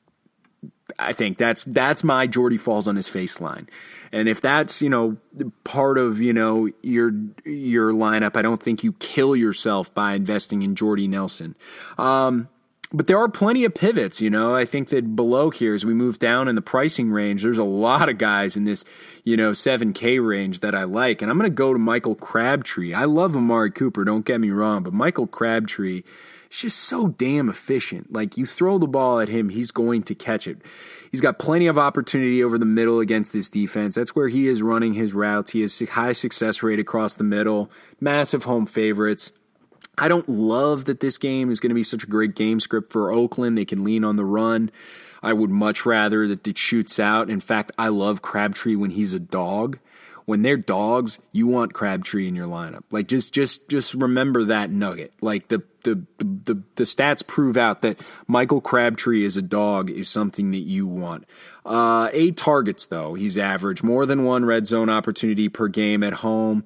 I think that's my Jordy falls on his face line. And if that's, part of, your lineup, I don't think you kill yourself by investing in Jordy Nelson. But there are plenty of pivots, I think that below here, as we move down in the pricing range, there's a lot of guys in this, 7K range that I like. And I'm going to go to Michael Crabtree. I love Amari Cooper, don't get me wrong, but Michael Crabtree is just so damn efficient. You throw the ball at him, he's going to catch it. He's got plenty of opportunity over the middle against this defense. That's where he is running his routes. He has high success rate across the middle, massive home favorites. I don't love that this game is going to be such a great game script for Oakland. They can lean on the run. I would much rather that it shoots out. In fact, I love Crabtree when he's a dog. When they're dogs, you want Crabtree in your lineup. Just remember that nugget. The stats prove out that Michael Crabtree as a dog is something that you want. 8 targets, though. He's average. More than 1 red zone opportunity per game at home.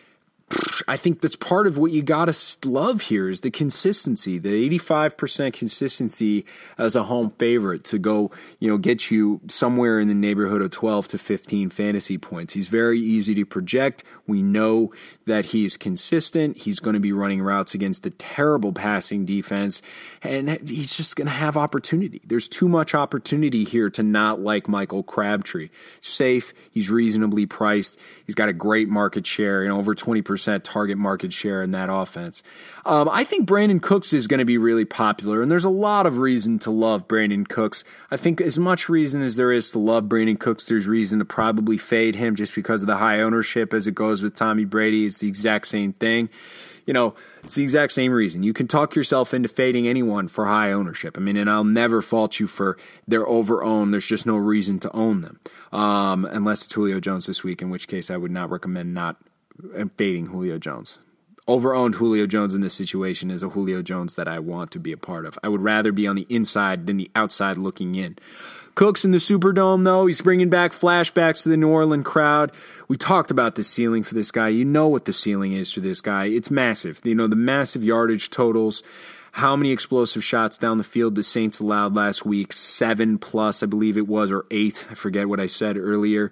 I think that's part of what you got to love here is the consistency, the 85% consistency as a home favorite to go, get you somewhere in the neighborhood of 12 to 15 fantasy points. He's very easy to project. We know that he's consistent. He's going to be running routes against the terrible passing defense, and he's just going to have opportunity. There's too much opportunity here to not like Michael Crabtree. Safe. He's reasonably priced. He's got a great market share, over 20% target market share in that offense. I think Brandon Cooks is going to be really popular, and there's a lot of reason to love Brandon Cooks. I think as much reason as there is to love Brandon Cooks, there's reason to probably fade him just because of the high ownership as it goes with Tommy Brady. It's the exact same thing. It's the exact same reason. You can talk yourself into fading anyone for high ownership. And I'll never fault you for their over-owned. There's just no reason to own them. Unless it's Julio Jones this week, in which case I would not recommend not fading Julio Jones. Over-owned Julio Jones in this situation is a Julio Jones that I want to be a part of. I would rather be on the inside than the outside looking in. Cooks in the Superdome, though, he's bringing back flashbacks to the New Orleans crowd. We talked about the ceiling for this guy. You know what the ceiling is for this guy. It's massive. The massive yardage totals. How many explosive shots down the field the Saints allowed last week? 7+, I believe it was, or 8. I forget what I said earlier.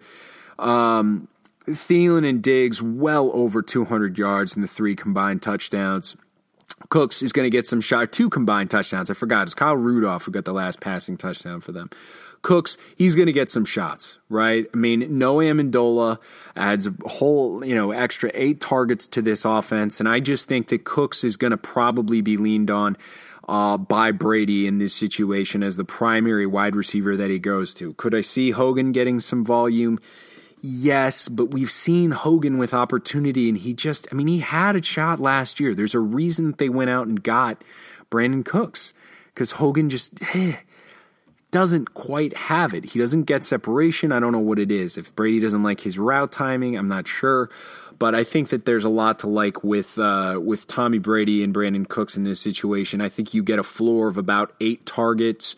Thielen and Diggs well over 200 yards in the 3 combined touchdowns. Cooks is going to get some shot, 2 combined touchdowns. I forgot. It's Kyle Rudolph who got the last passing touchdown for them. Cooks, he's going to get some shots, right? No Amendola adds a whole, extra 8 targets to this offense, and I just think that Cooks is going to probably be leaned on by Brady in this situation as the primary wide receiver that he goes to. Could I see Hogan getting some volume? Yes, but we've seen Hogan with opportunity, and he had a shot last year. There's a reason that they went out and got Brandon Cooks, because Hogan just doesn't quite have it. He doesn't get separation. I don't know what it is. If Brady doesn't like his route timing, I'm not sure. But I think that there's a lot to like with Tommy Brady and Brandon Cooks in this situation. I think you get a floor of about 8 targets.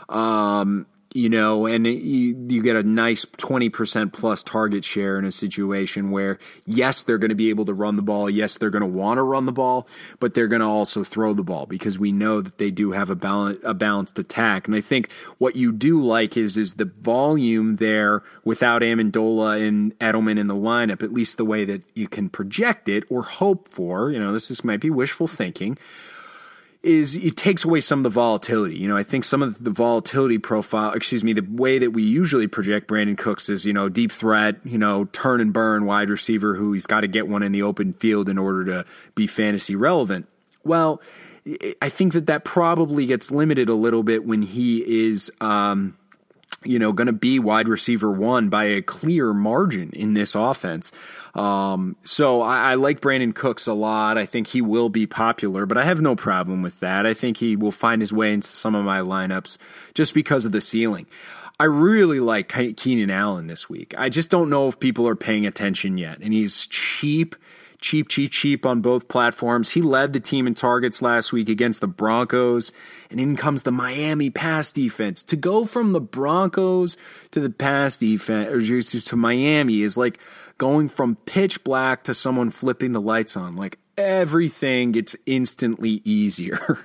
And you get a nice 20% plus target share in a situation where, yes, they're going to be able to run the ball. Yes, they're going to want to run the ball, but they're going to also throw the ball because we know that they do have a balanced attack. And I think what you do like is the volume there without Amendola and Edelman in the lineup, at least the way that you can project it or hope for. This might be wishful thinking. is it takes away some of the volatility. You know, I think some of the volatility profile, the way that we usually project Brandin Cooks is, you know, deep threat, you know, turn and burn wide receiver who he's got to get one in the open field in order to be fantasy relevant. Well, I think that probably gets limited a little bit when he is, going to be wide receiver one by a clear margin in this offense. So I like Brandin Cooks a lot. I think he will be popular, but I have no problem with that. I think he will find his way into some of my lineups just because of the ceiling. I really like Keenan Allen this week. I just don't know if people are paying attention yet. And he's cheap on both platforms. He led the team in targets last week against the Broncos, and in comes the Miami pass defense. To go from the Broncos to the pass defense, or to Miami, is like going from pitch black to someone flipping the lights on. Like, everything gets instantly easier.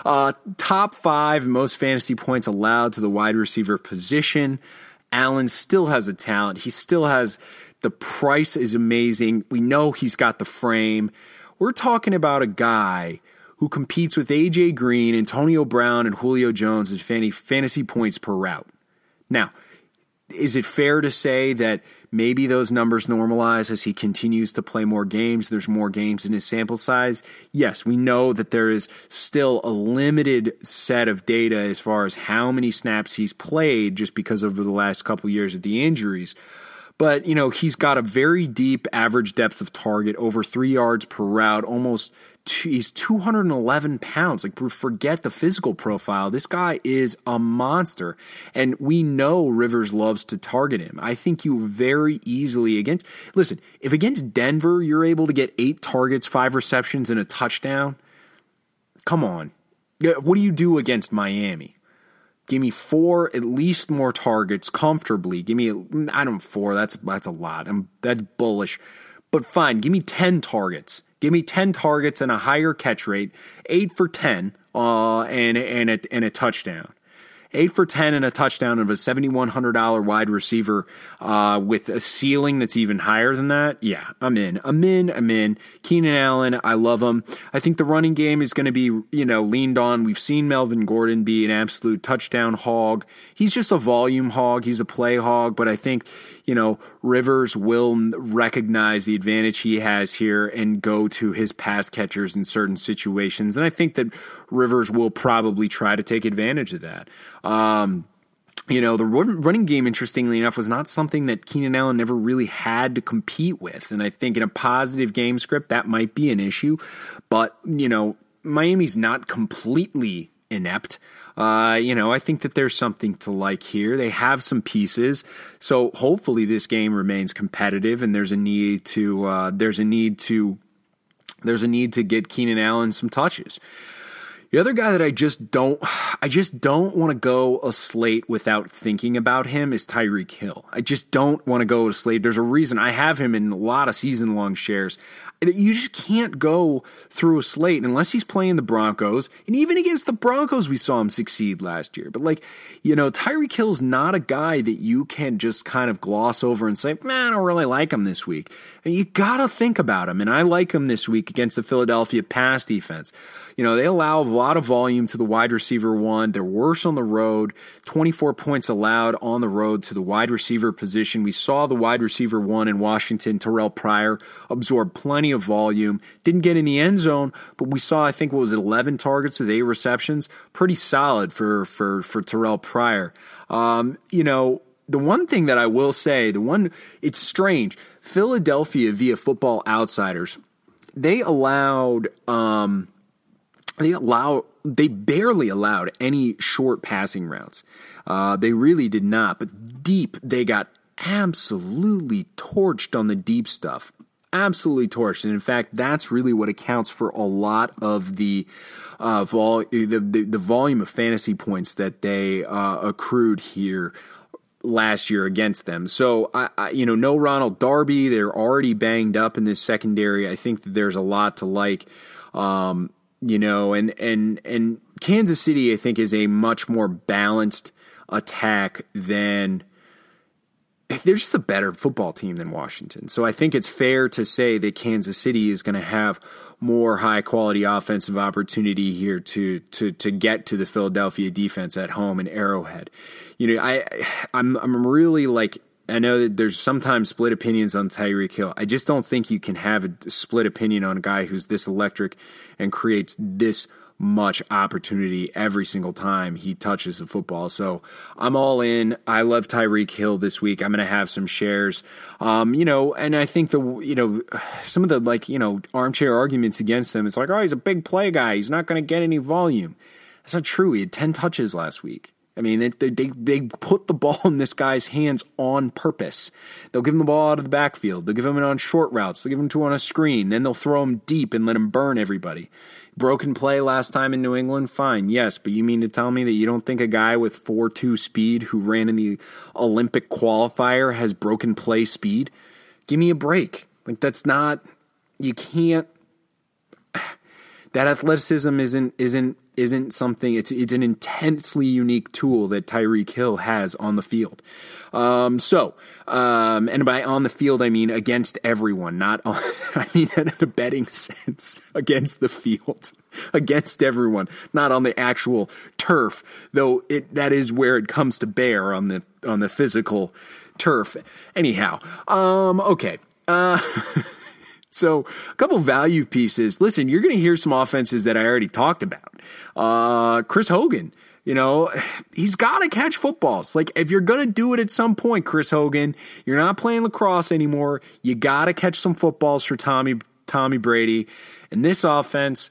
Top 5 most fantasy points allowed to the wide receiver position. Allen still has the talent. He still has the price is amazing. We know he's got the frame. We're talking about a guy who competes with A.J. Green, Antonio Brown, and Julio Jones in fantasy points per route. Now, is it fair to say that maybe those numbers normalize as he continues to play more games? There's more games in his sample size. Yes, we know that there is still a limited set of data as far as how many snaps he's played just because of the last couple years of the injuries. But, you know, he's got a very deep average depth of target, over 3 yards per route, he's 211 pounds. Like, forget the physical profile. This guy is a monster. And we know Rivers loves to target him. I think you very easily if against Denver, you're able to get 8 targets, 5 receptions, and a touchdown, come on. What do you do against Miami? Give me 4 at least more targets comfortably. Give me 4. That's a lot. That's bullish. But fine, give me 10 targets. Give me 10 targets and a higher catch rate. 8 for 10 and a touchdown. 8 for 10 and a touchdown of a $7,100 wide receiver with a ceiling that's even higher than that. Yeah, I'm in. Keenan Allen, I love him. I think the running game is going to be, leaned on. We've seen Melvin Gordon be an absolute touchdown hog. He's just a volume hog. He's a play hog, but I think, Rivers will recognize the advantage he has here and go to his pass catchers in certain situations. And I think that Rivers will probably try to take advantage of that. The running game, interestingly enough, was not something that Keenan Allen never really had to compete with. And I think in a positive game script, that might be an issue. But, Miami's not completely inept. I think that there's something to like here. They have some pieces, so hopefully this game remains competitive. And there's a need to get Keenan Allen some touches. The other guy that I just don't want to go a slate without thinking about him is Tyreek Hill. I just don't want to go to slate. There's a reason I have him in a lot of season-long shares. You just can't go through a slate unless he's playing the Broncos. And even against the Broncos, we saw him succeed last year. But Tyreek Hill's not a guy that you can just kind of gloss over and say, man, I don't really like him this week. And you got to think about him. And I like him this week against the Philadelphia pass defense. They allow a lot of volume to the wide receiver one. They're worse on the road. 24 points allowed on the road to the wide receiver position. We saw the wide receiver one in Washington, Terrell Pryor, absorb plenty of volume. Didn't get in the end zone, but we saw, I think, 11 targets with 8 receptions. Pretty solid for Terrell Pryor. The one thing that I will say, it's strange. Philadelphia, via Football Outsiders, they barely allowed any short passing routes. They really did not. But deep, they got absolutely torched on the deep stuff. Absolutely torched. And in fact, that's really what accounts for a lot of the volume of fantasy points that they accrued here last year against them. So, no Ronald Darby. They're already banged up in this secondary. I think that there's a lot to like. And Kansas City, I think, is a much more balanced attack than they're just a better football team than Washington. So I think it's fair to say that Kansas City is going to have more high-quality offensive opportunity here to get to the Philadelphia defense at home in Arrowhead. I'm really like, I know that there's sometimes split opinions on Tyreek Hill. I just don't think you can have a split opinion on a guy who's this electric and creates this much opportunity every single time he touches the football. So I'm all in. I love Tyreek Hill this week. I'm going to have some shares. And I think some of the armchair arguments against him, it's like, oh, he's a big play guy. He's not going to get any volume. That's not true. He had 10 touches last week. I mean, they put the ball in this guy's hands on purpose. They'll give him the ball out of the backfield. They'll give him it on short routes. They'll give him to on a screen. Then they'll throw him deep and let him burn everybody. Broken play last time in New England? Fine, yes. But you mean to tell me that you don't think a guy with 4.2 speed who ran in the Olympic qualifier has broken play speed? Give me a break. Like, that's not – you can't – that athleticism isn't something. It's an intensely unique tool that Tyreek Hill has on the field. And by on the field, I mean against everyone, not on, I mean that in a betting sense, against the field, against everyone, not on the actual turf, though that is where it comes to bear on the physical turf. Anyhow, okay. So a couple value pieces. Listen, you're going to hear some offenses that I already talked about. Chris Hogan, he's got to catch footballs. Like, if you're going to do it at some point, Chris Hogan, you're not playing lacrosse anymore. You got to catch some footballs for Tommy Brady. And this offense,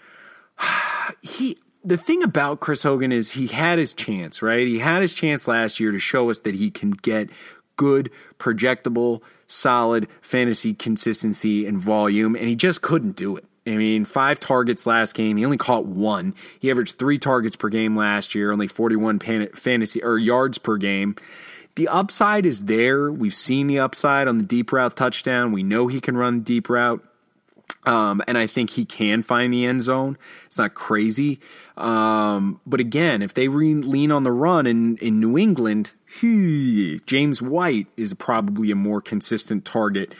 the thing about Chris Hogan is he had his chance, right? He had his chance last year to show us that he can get good, projectable, solid fantasy consistency and volume, and he just couldn't do it. I mean, 5 targets last game. He only caught 1. He averaged 3 targets per game last year, only 41 fantasy or yards per game. The upside is there. We've seen the upside on the deep route touchdown. We know he can run the deep route. And I think he can find the end zone. It's not crazy. But again, if they lean on the run in New England, James White is probably a more consistent target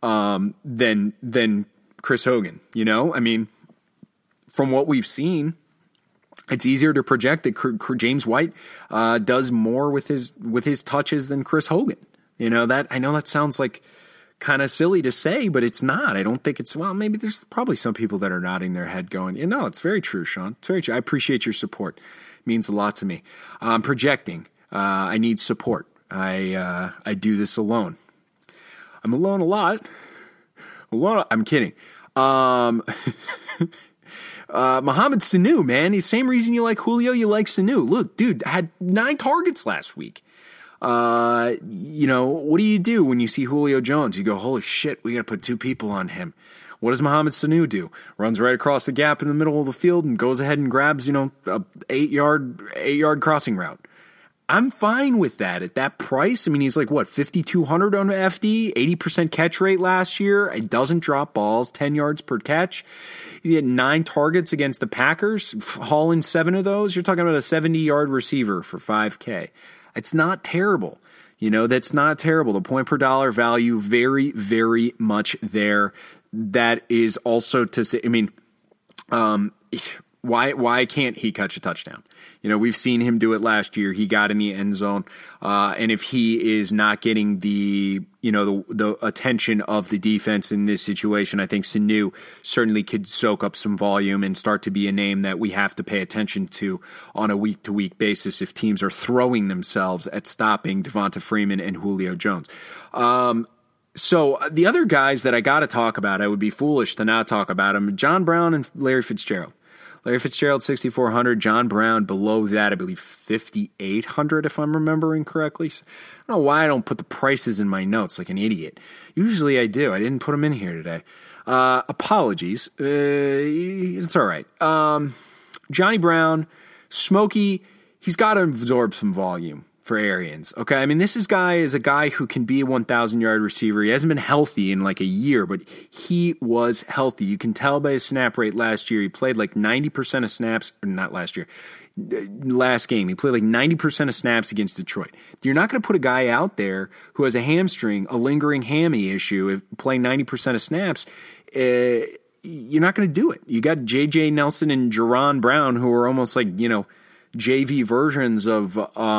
than Chris Hogan. I mean, from what we've seen, it's easier to project that James White does more with his touches than Chris Hogan. I know that sounds like kind of silly to say, but it's not. I don't think it's, well, maybe there's probably some people that are nodding their head going, it's very true, Sean. It's very true. I appreciate your support. It means a lot to me. I'm projecting. I need support. I do this alone. I'm alone a lot. I'm kidding. Mohamed Sanu, man. The same reason you like Julio, you like Sanu. Look, dude, had 9 targets last week. What do you do when you see Julio Jones? You go, holy shit, we got to put 2 people on him. What does Mohamed Sanu do? Runs right across the gap in the middle of the field and goes ahead and grabs, a 8-yard crossing route. I'm fine with that at that price. I mean, he's like, what, 5,200 on FD, 80% catch rate last year. It doesn't drop balls, 10 yards per catch. He had 9 targets against the Packers, hauling 7 of those. You're talking about a 70-yard receiver for $5K. It's not terrible. That's not terrible. The point per dollar value, very, very much there. That is also to say, I mean, why can't he catch a touchdown? We've seen him do it last year. He got in the end zone. And if he is not getting the attention of the defense in this situation, I think Sanu certainly could soak up some volume and start to be a name that we have to pay attention to on a week-to-week basis if teams are throwing themselves at stopping Devonta Freeman and Julio Jones. So the other guys that I got to talk about, I would be foolish to not talk about them, John Brown and Larry Fitzgerald. Larry Fitzgerald, 6,400. John Brown, below that, I believe 5,800, if I'm remembering correctly. So I don't know why I don't put the prices in my notes like an idiot. Usually I do. I didn't put them in here today. Apologies. It's all right. Johnny Brown, Smokey, he's got to absorb some volume. for Arians. Okay, I mean, this is a guy who can be a 1,000-yard receiver. He hasn't been healthy in like a year, but he was healthy. You can tell by his snap rate last year. He played like 90% of snaps, or not last year, last game. He played like 90% of snaps against Detroit. You're not going to put a guy out there who has a hamstring, a lingering hammy issue, if playing 90% of snaps. You're not going to do it. You got J.J. Nelson and Jerron Brown, who are almost like, JV versions of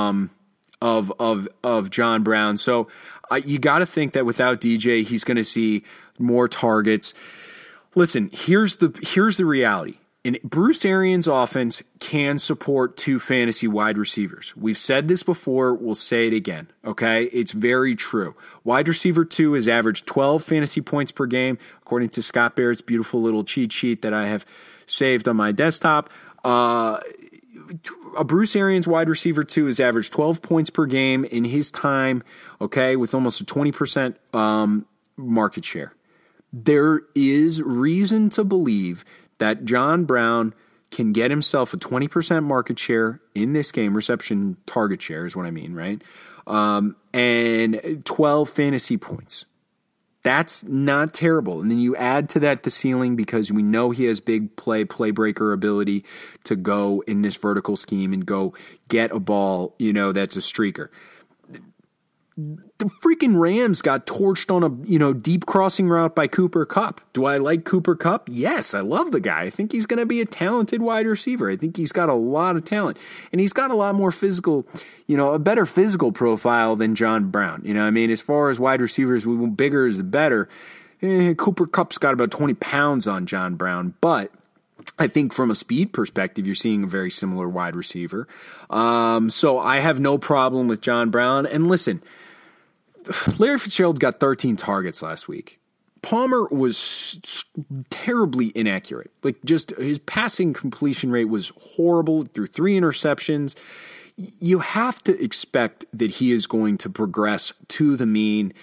John Brown. So you got to think that without DJ, he's going to see more targets. Listen, here's the reality. And Bruce Arians' offense can support 2 fantasy wide receivers. We've said this before. We'll say it again. Okay? It's very true. Wide receiver 2 has averaged 12 fantasy points per game, according to Scott Barrett's beautiful little cheat sheet that I have saved on my desktop. A Bruce Arians wide receiver 2 has averaged 12 points per game in his time, okay, with almost a 20% market share. There is reason to believe that John Brown can get himself a 20% market share in this game, reception target share is what I mean, right? And 12 fantasy points. That's not terrible. And then you add to that the ceiling, because we know he has big play breaker ability to go in this vertical scheme and go get a ball, that's a streaker. The freaking Rams got torched on a, deep crossing route by Cooper Kupp. Do I like Cooper Kupp? Yes, I love the guy. I think he's going to be a talented wide receiver. I think he's got a lot of talent, and he's got a lot more physical, a better physical profile than John Brown. As far as wide receivers, bigger is better. Cooper Kupp's got about 20 pounds on John Brown, but I think from a speed perspective, you're seeing a very similar wide receiver. So I have no problem with John Brown. And listen, Larry Fitzgerald got 13 targets last week. Palmer was terribly inaccurate. Like, just his passing completion rate was horrible, through 3 interceptions. You have to expect that he is going to progress to the mean.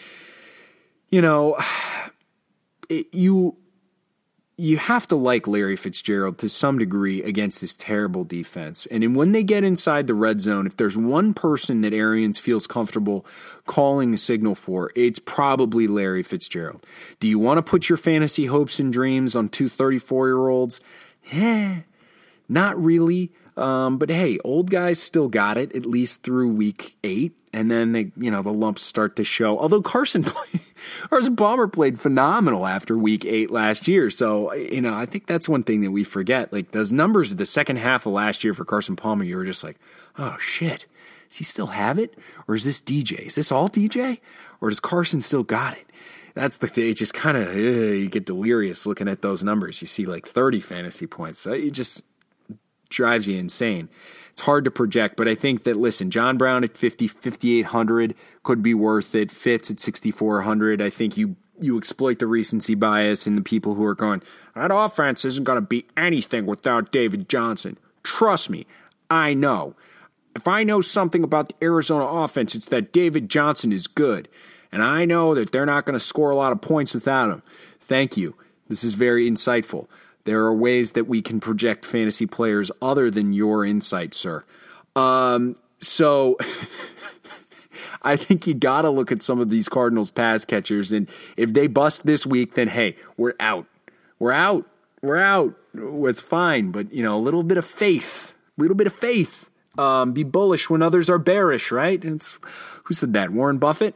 You have to like Larry Fitzgerald to some degree against this terrible defense. And when they get inside the red zone, if there's one person that Arians feels comfortable calling a signal for, it's probably Larry Fitzgerald. Do you want to put your fantasy hopes and dreams on 2 34-year-olds? Not really. But hey, old guys still got it, at least through week 8. And then the lumps start to show. Although Carson Palmer played phenomenal after week 8 last year. So, I think that's one thing that we forget. Like, those numbers of the second half of last year for Carson Palmer, you were just like, oh shit, does he still have it? Or is this DJ? Is this all DJ? Or does Carson still got it? That's the thing. It just kind of, you get delirious looking at those numbers. You see like 30 fantasy points. So it just drives you insane. It's hard to project, but I think that, listen, John Brown at 5,800 could be worth it. Fitz at 6,400. I think you exploit the recency bias and the people who are going, that offense isn't going to be anything without David Johnson. Trust me, I know. If I know something about the Arizona offense, it's that David Johnson is good. And I know that they're not going to score a lot of points without him. Thank you. This is very insightful. There are ways that we can project fantasy players other than your insight, sir. So I think you got to look at some of these Cardinals pass catchers, and if they bust this week, then hey, we're out. We're out. It's fine, but a little bit of faith. Be bullish when others are bearish, right? Who said that? Warren Buffett?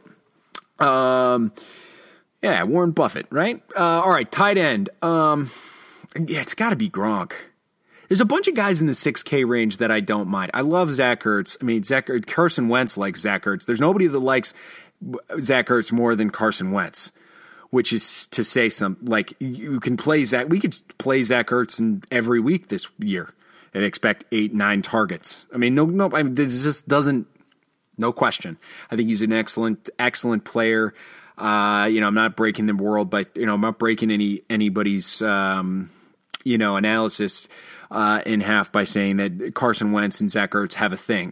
Yeah, Warren Buffett, right? All right, tight end. Yeah, it's got to be Gronk. There's a bunch of guys in the 6K range that I don't mind. I love Zach Ertz. Carson Wentz likes Zach Ertz. There's nobody that likes Zach Ertz more than Carson Wentz, which is to say something. Like, you can play Zach. We could play Zach Ertz every week this year and expect 8-9 targets. This just doesn't. No question. I think he's an excellent player. I'm not breaking the world, but I'm not breaking anybody's analysis in half by saying that Carson Wentz and Zach Ertz have a thing.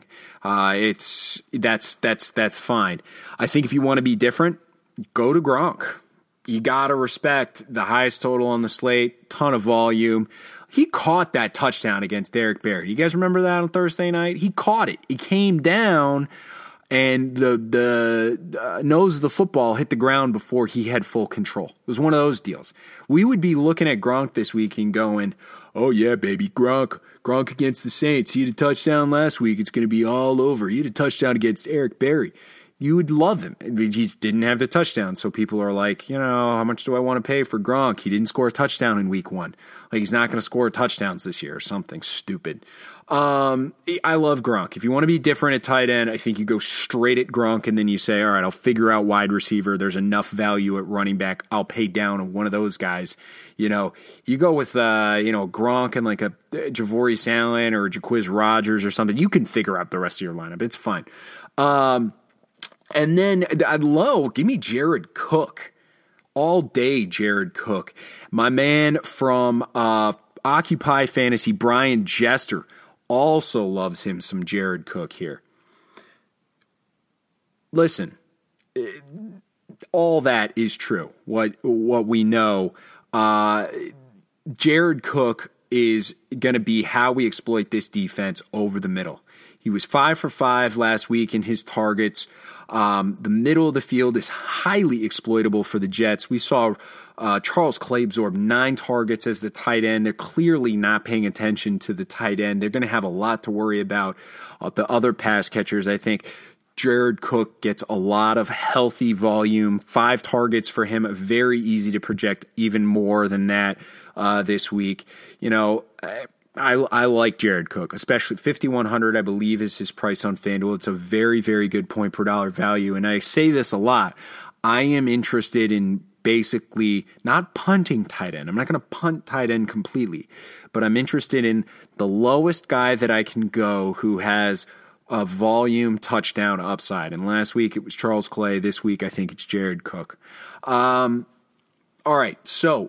That's fine. I think if you want to be different, go to Gronk. You got to respect the highest total on the slate, ton of volume. He caught that touchdown against Eric Berry. You guys remember that on Thursday night? He caught it. It came down, and the nose of the football hit the ground before he had full control. It was one of those deals. We would be looking at Gronk this week and going, oh, yeah, baby, Gronk against the Saints. He had a touchdown last week. It's going to be all over. He had a touchdown against Eric Berry. You would love him. He didn't have the touchdown, so people are like, how much do I want to pay for Gronk? He didn't score a touchdown in week 1. Like, he's not going to score touchdowns this year or something stupid. I love Gronk. If you want to be different at tight end, I think you go straight at Gronk, and then you say, all right, I'll figure out wide receiver. There's enough value at running back. I'll pay down on one of those guys. You go with, Gronk and like a Javorius Allen or Jacquizz Rodgers or something. You can figure out the rest of your lineup. It's fine. And then low, give me Jared Cook. All day, Jared Cook. My man from Occupy Fantasy, Brian Jester, also loves him some Jared Cook here. Listen, all that is true. What we know, Jared Cook is going to be how we exploit this defense over the middle. He was 5 for 5 last week in his targets. The middle of the field is highly exploitable for the Jets. We saw Charles Clay absorb 9 targets as the tight end. They're clearly not paying attention to the tight end. They're going to have a lot to worry about. The other pass catchers, I think Jared Cook gets a lot of healthy volume. 5 targets for him, very easy to project even more than that this week. I like Jared Cook, especially 5,100, I believe, is his price on FanDuel. It's a very, very good point per dollar value. And I say this a lot. I am interested in basically not punting tight end. I'm not going to punt tight end completely, but I'm interested in the lowest guy that I can go who has a volume touchdown upside. And last week it was Charles Clay. This week I think it's Jared Cook. All right, so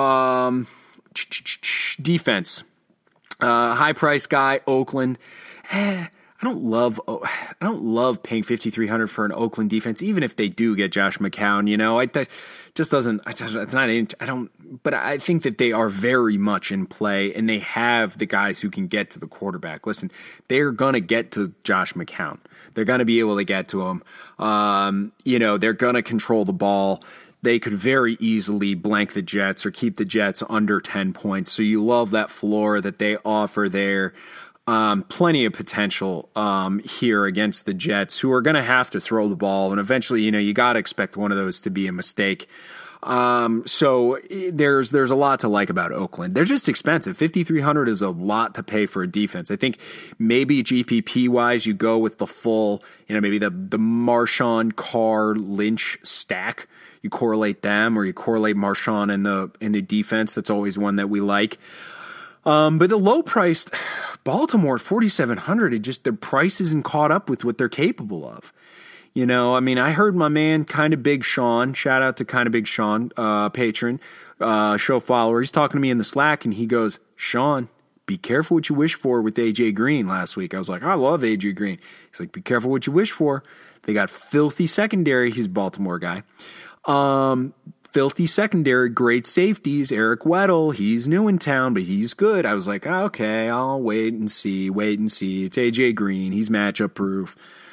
defense. High price guy, Oakland. I don't love paying $5,300 for an Oakland defense, even if they do get Josh McCown. That just doesn't. It's not. I don't. But I think that they are very much in play, and they have the guys who can get to the quarterback. Listen, they're gonna get to Josh McCown. They're gonna be able to get to him. They're gonna control the ball. They could very easily blank the Jets or keep the Jets under 10 points. So you love that floor that they offer there. Plenty of potential here against the Jets, who are going to have to throw the ball. And eventually, you got to expect one of those to be a mistake. So there's a lot to like about Oakland. They're just expensive. $5,300 is a lot to pay for a defense. I think maybe GPP wise, you go with the full, maybe the Marshawn, Carr, Lynch stack. You correlate them, or you correlate Marshawn in the defense. That's always one that we like. But the low priced Baltimore at $4,700, their price isn't caught up with what they're capable of. I heard my man Kinda Big Sean, shout out to Kinda Big Sean, patron, show follower. He's talking to me in the Slack, and he goes, Sean, be careful what you wish for with AJ Green last week. I was like, I love AJ Green. He's like, be careful what you wish for. They got filthy secondary. He's a Baltimore guy. Filthy secondary, great safeties. Eric Weddle, he's new in town, but he's good. I was like, okay, I'll wait and see. It's AJ Green. He's matchup proof.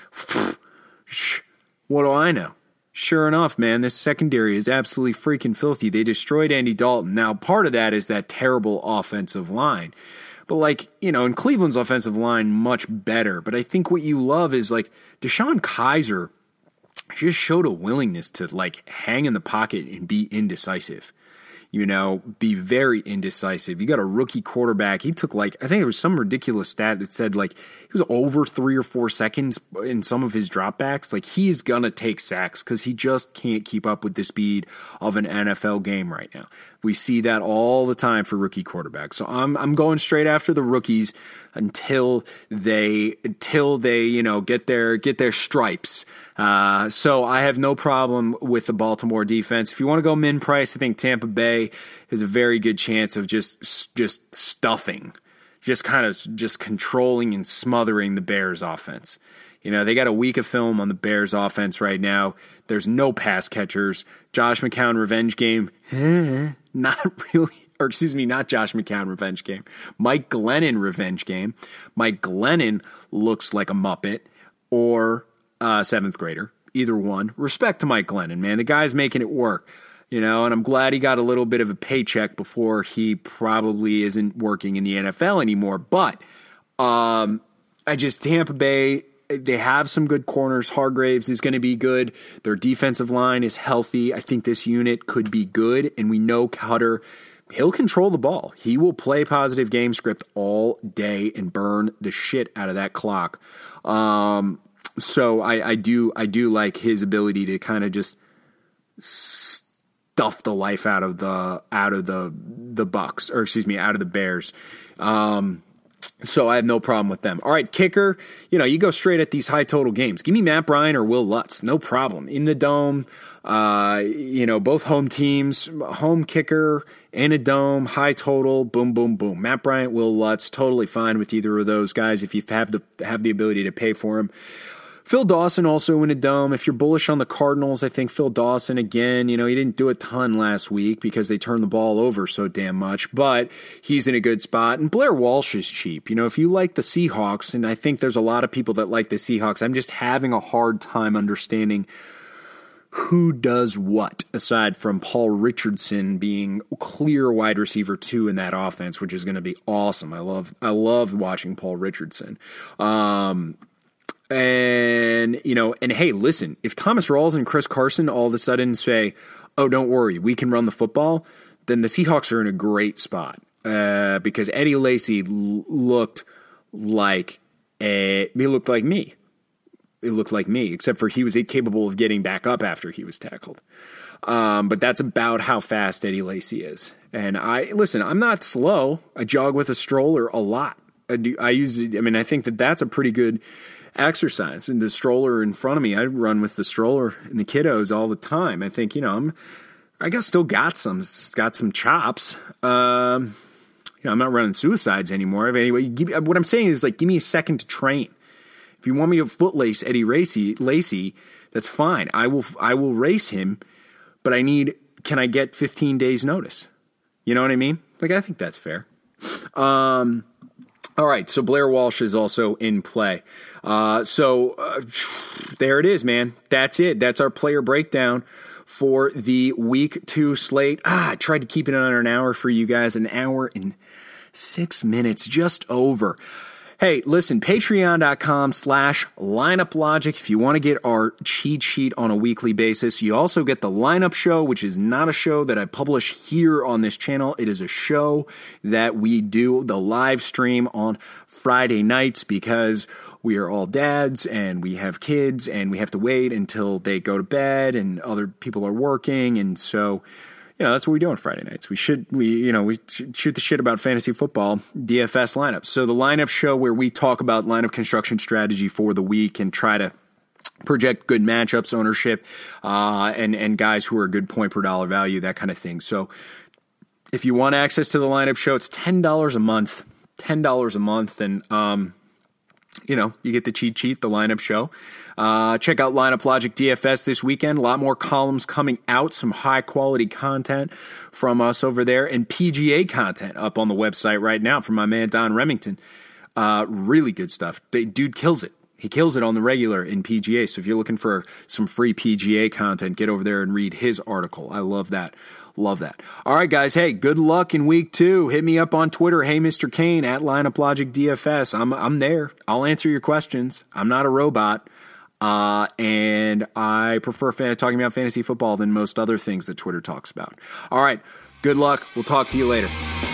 What do I know? Sure enough, man, this secondary is absolutely freaking filthy. They destroyed Andy Dalton. Now, part of that is that terrible offensive line. But in Cleveland's offensive line, much better. But I think what you love is DeShone Kizer just showed a willingness to hang in the pocket and be indecisive. Be very indecisive. You got a rookie quarterback. He took I think there was some ridiculous stat that said he was over 3 or 4 seconds in some of his dropbacks. He is gonna take sacks because he just can't keep up with the speed of an NFL game right now. We see that all the time for rookie quarterbacks. So I'm going straight after the rookies until they get their stripes. So I have no problem with the Baltimore defense. If you want to go min price, I think Tampa Bay has a very good chance of just stuffing, just controlling and smothering the Bears offense. They got a week of film on the Bears offense right now. There's no pass catchers. Josh McCown revenge game, not really or excuse me, not Josh McCown revenge game, Mike Glennon revenge game. Mike Glennon looks like a Muppet or a seventh grader, either one. Respect to Mike Glennon, man. The guy's making it work, and I'm glad he got a little bit of a paycheck before he probably isn't working in the NFL anymore. But Tampa Bay, they have some good corners. Hargraves is going to be good. Their defensive line is healthy. I think this unit could be good, and we know Cutter, he'll control the ball. He will play positive game script all day and burn the shit out of that clock. So I do like his ability to kind of just stuff the life out of the Bucks, or excuse me, out of the Bears. So I have no problem with them. All right, kicker, you go straight at these high total games. Give me Matt Bryant or Will Lutz, no problem. In the dome, both home teams, home kicker in a dome, high total, boom, boom, boom. Matt Bryant, Will Lutz, totally fine with either of those guys if you have the ability to pay for him. Phil Dawson also in a dome. If you're bullish on the Cardinals, I think Phil Dawson, again, he didn't do a ton last week because they turned the ball over so damn much, but he's in a good spot. And Blair Walsh is cheap. If you like the Seahawks, and I think there's a lot of people that like the Seahawks, I'm just having a hard time understanding who does what, aside from Paul Richardson being clear wide receiver 2 in that offense, which is going to be awesome. I love watching Paul Richardson. And hey, listen, if Thomas Rawls and Chris Carson all of a sudden say, oh, don't worry, we can run the football, then the Seahawks are in a great spot because Eddie Lacy looked like me. It looked like me, except for he was incapable of getting back up after he was tackled. But that's about how fast Eddie Lacy is. And I'm not slow. I jog with a stroller a lot. I think that's a pretty good exercise. And the stroller in front of me, I run with the stroller and the kiddos all the time. I think, still got some chops. I'm not running suicides anymore. Anyway, what I'm saying is give me a second to train. If you want me to footlace Eddie Lacy, that's fine. I will race him, but can I get 15 days notice? You know what I mean? I think that's fair. All right, so Blair Walsh is also in play. There it is, man. That's it. That's our player breakdown for the Week 2 slate. I tried to keep it under an hour for you guys, an hour and 6 minutes, just over. Hey, listen, patreon.com/lineuplogic if you want to get our cheat sheet on a weekly basis. You also get the lineup show, which is not a show that I publish here on this channel. It is a show that we do the live stream on Friday nights because we are all dads and we have kids and we have to wait until they go to bed and other people are working. And so, that's what we do on Friday nights. We shoot the shit about fantasy football, DFS lineups. So the lineup show where we talk about lineup construction strategy for the week and try to project good matchups, ownership, and guys who are good point per dollar value, that kind of thing. So if you want access to the lineup show, it's $10 a month, and you get the cheat sheet, the lineup show. Check out Lineup Logic DFS this weekend. A lot more columns coming out, some high-quality content from us over there, and PGA content up on the website right now from my man Don Remington. Really good stuff. Dude kills it. He kills it on the regular in PGA, so if you're looking for some free PGA content, get over there and read his article. I love that. Love that. All right, guys. Hey, good luck in Week 2. Hit me up on Twitter. Hey, Mr. Kane at Lineup Logic DFS. I'm there. I'll answer your questions. I'm not a robot. And I prefer talking about fantasy football than most other things that Twitter talks about. All right. Good luck. We'll talk to you later.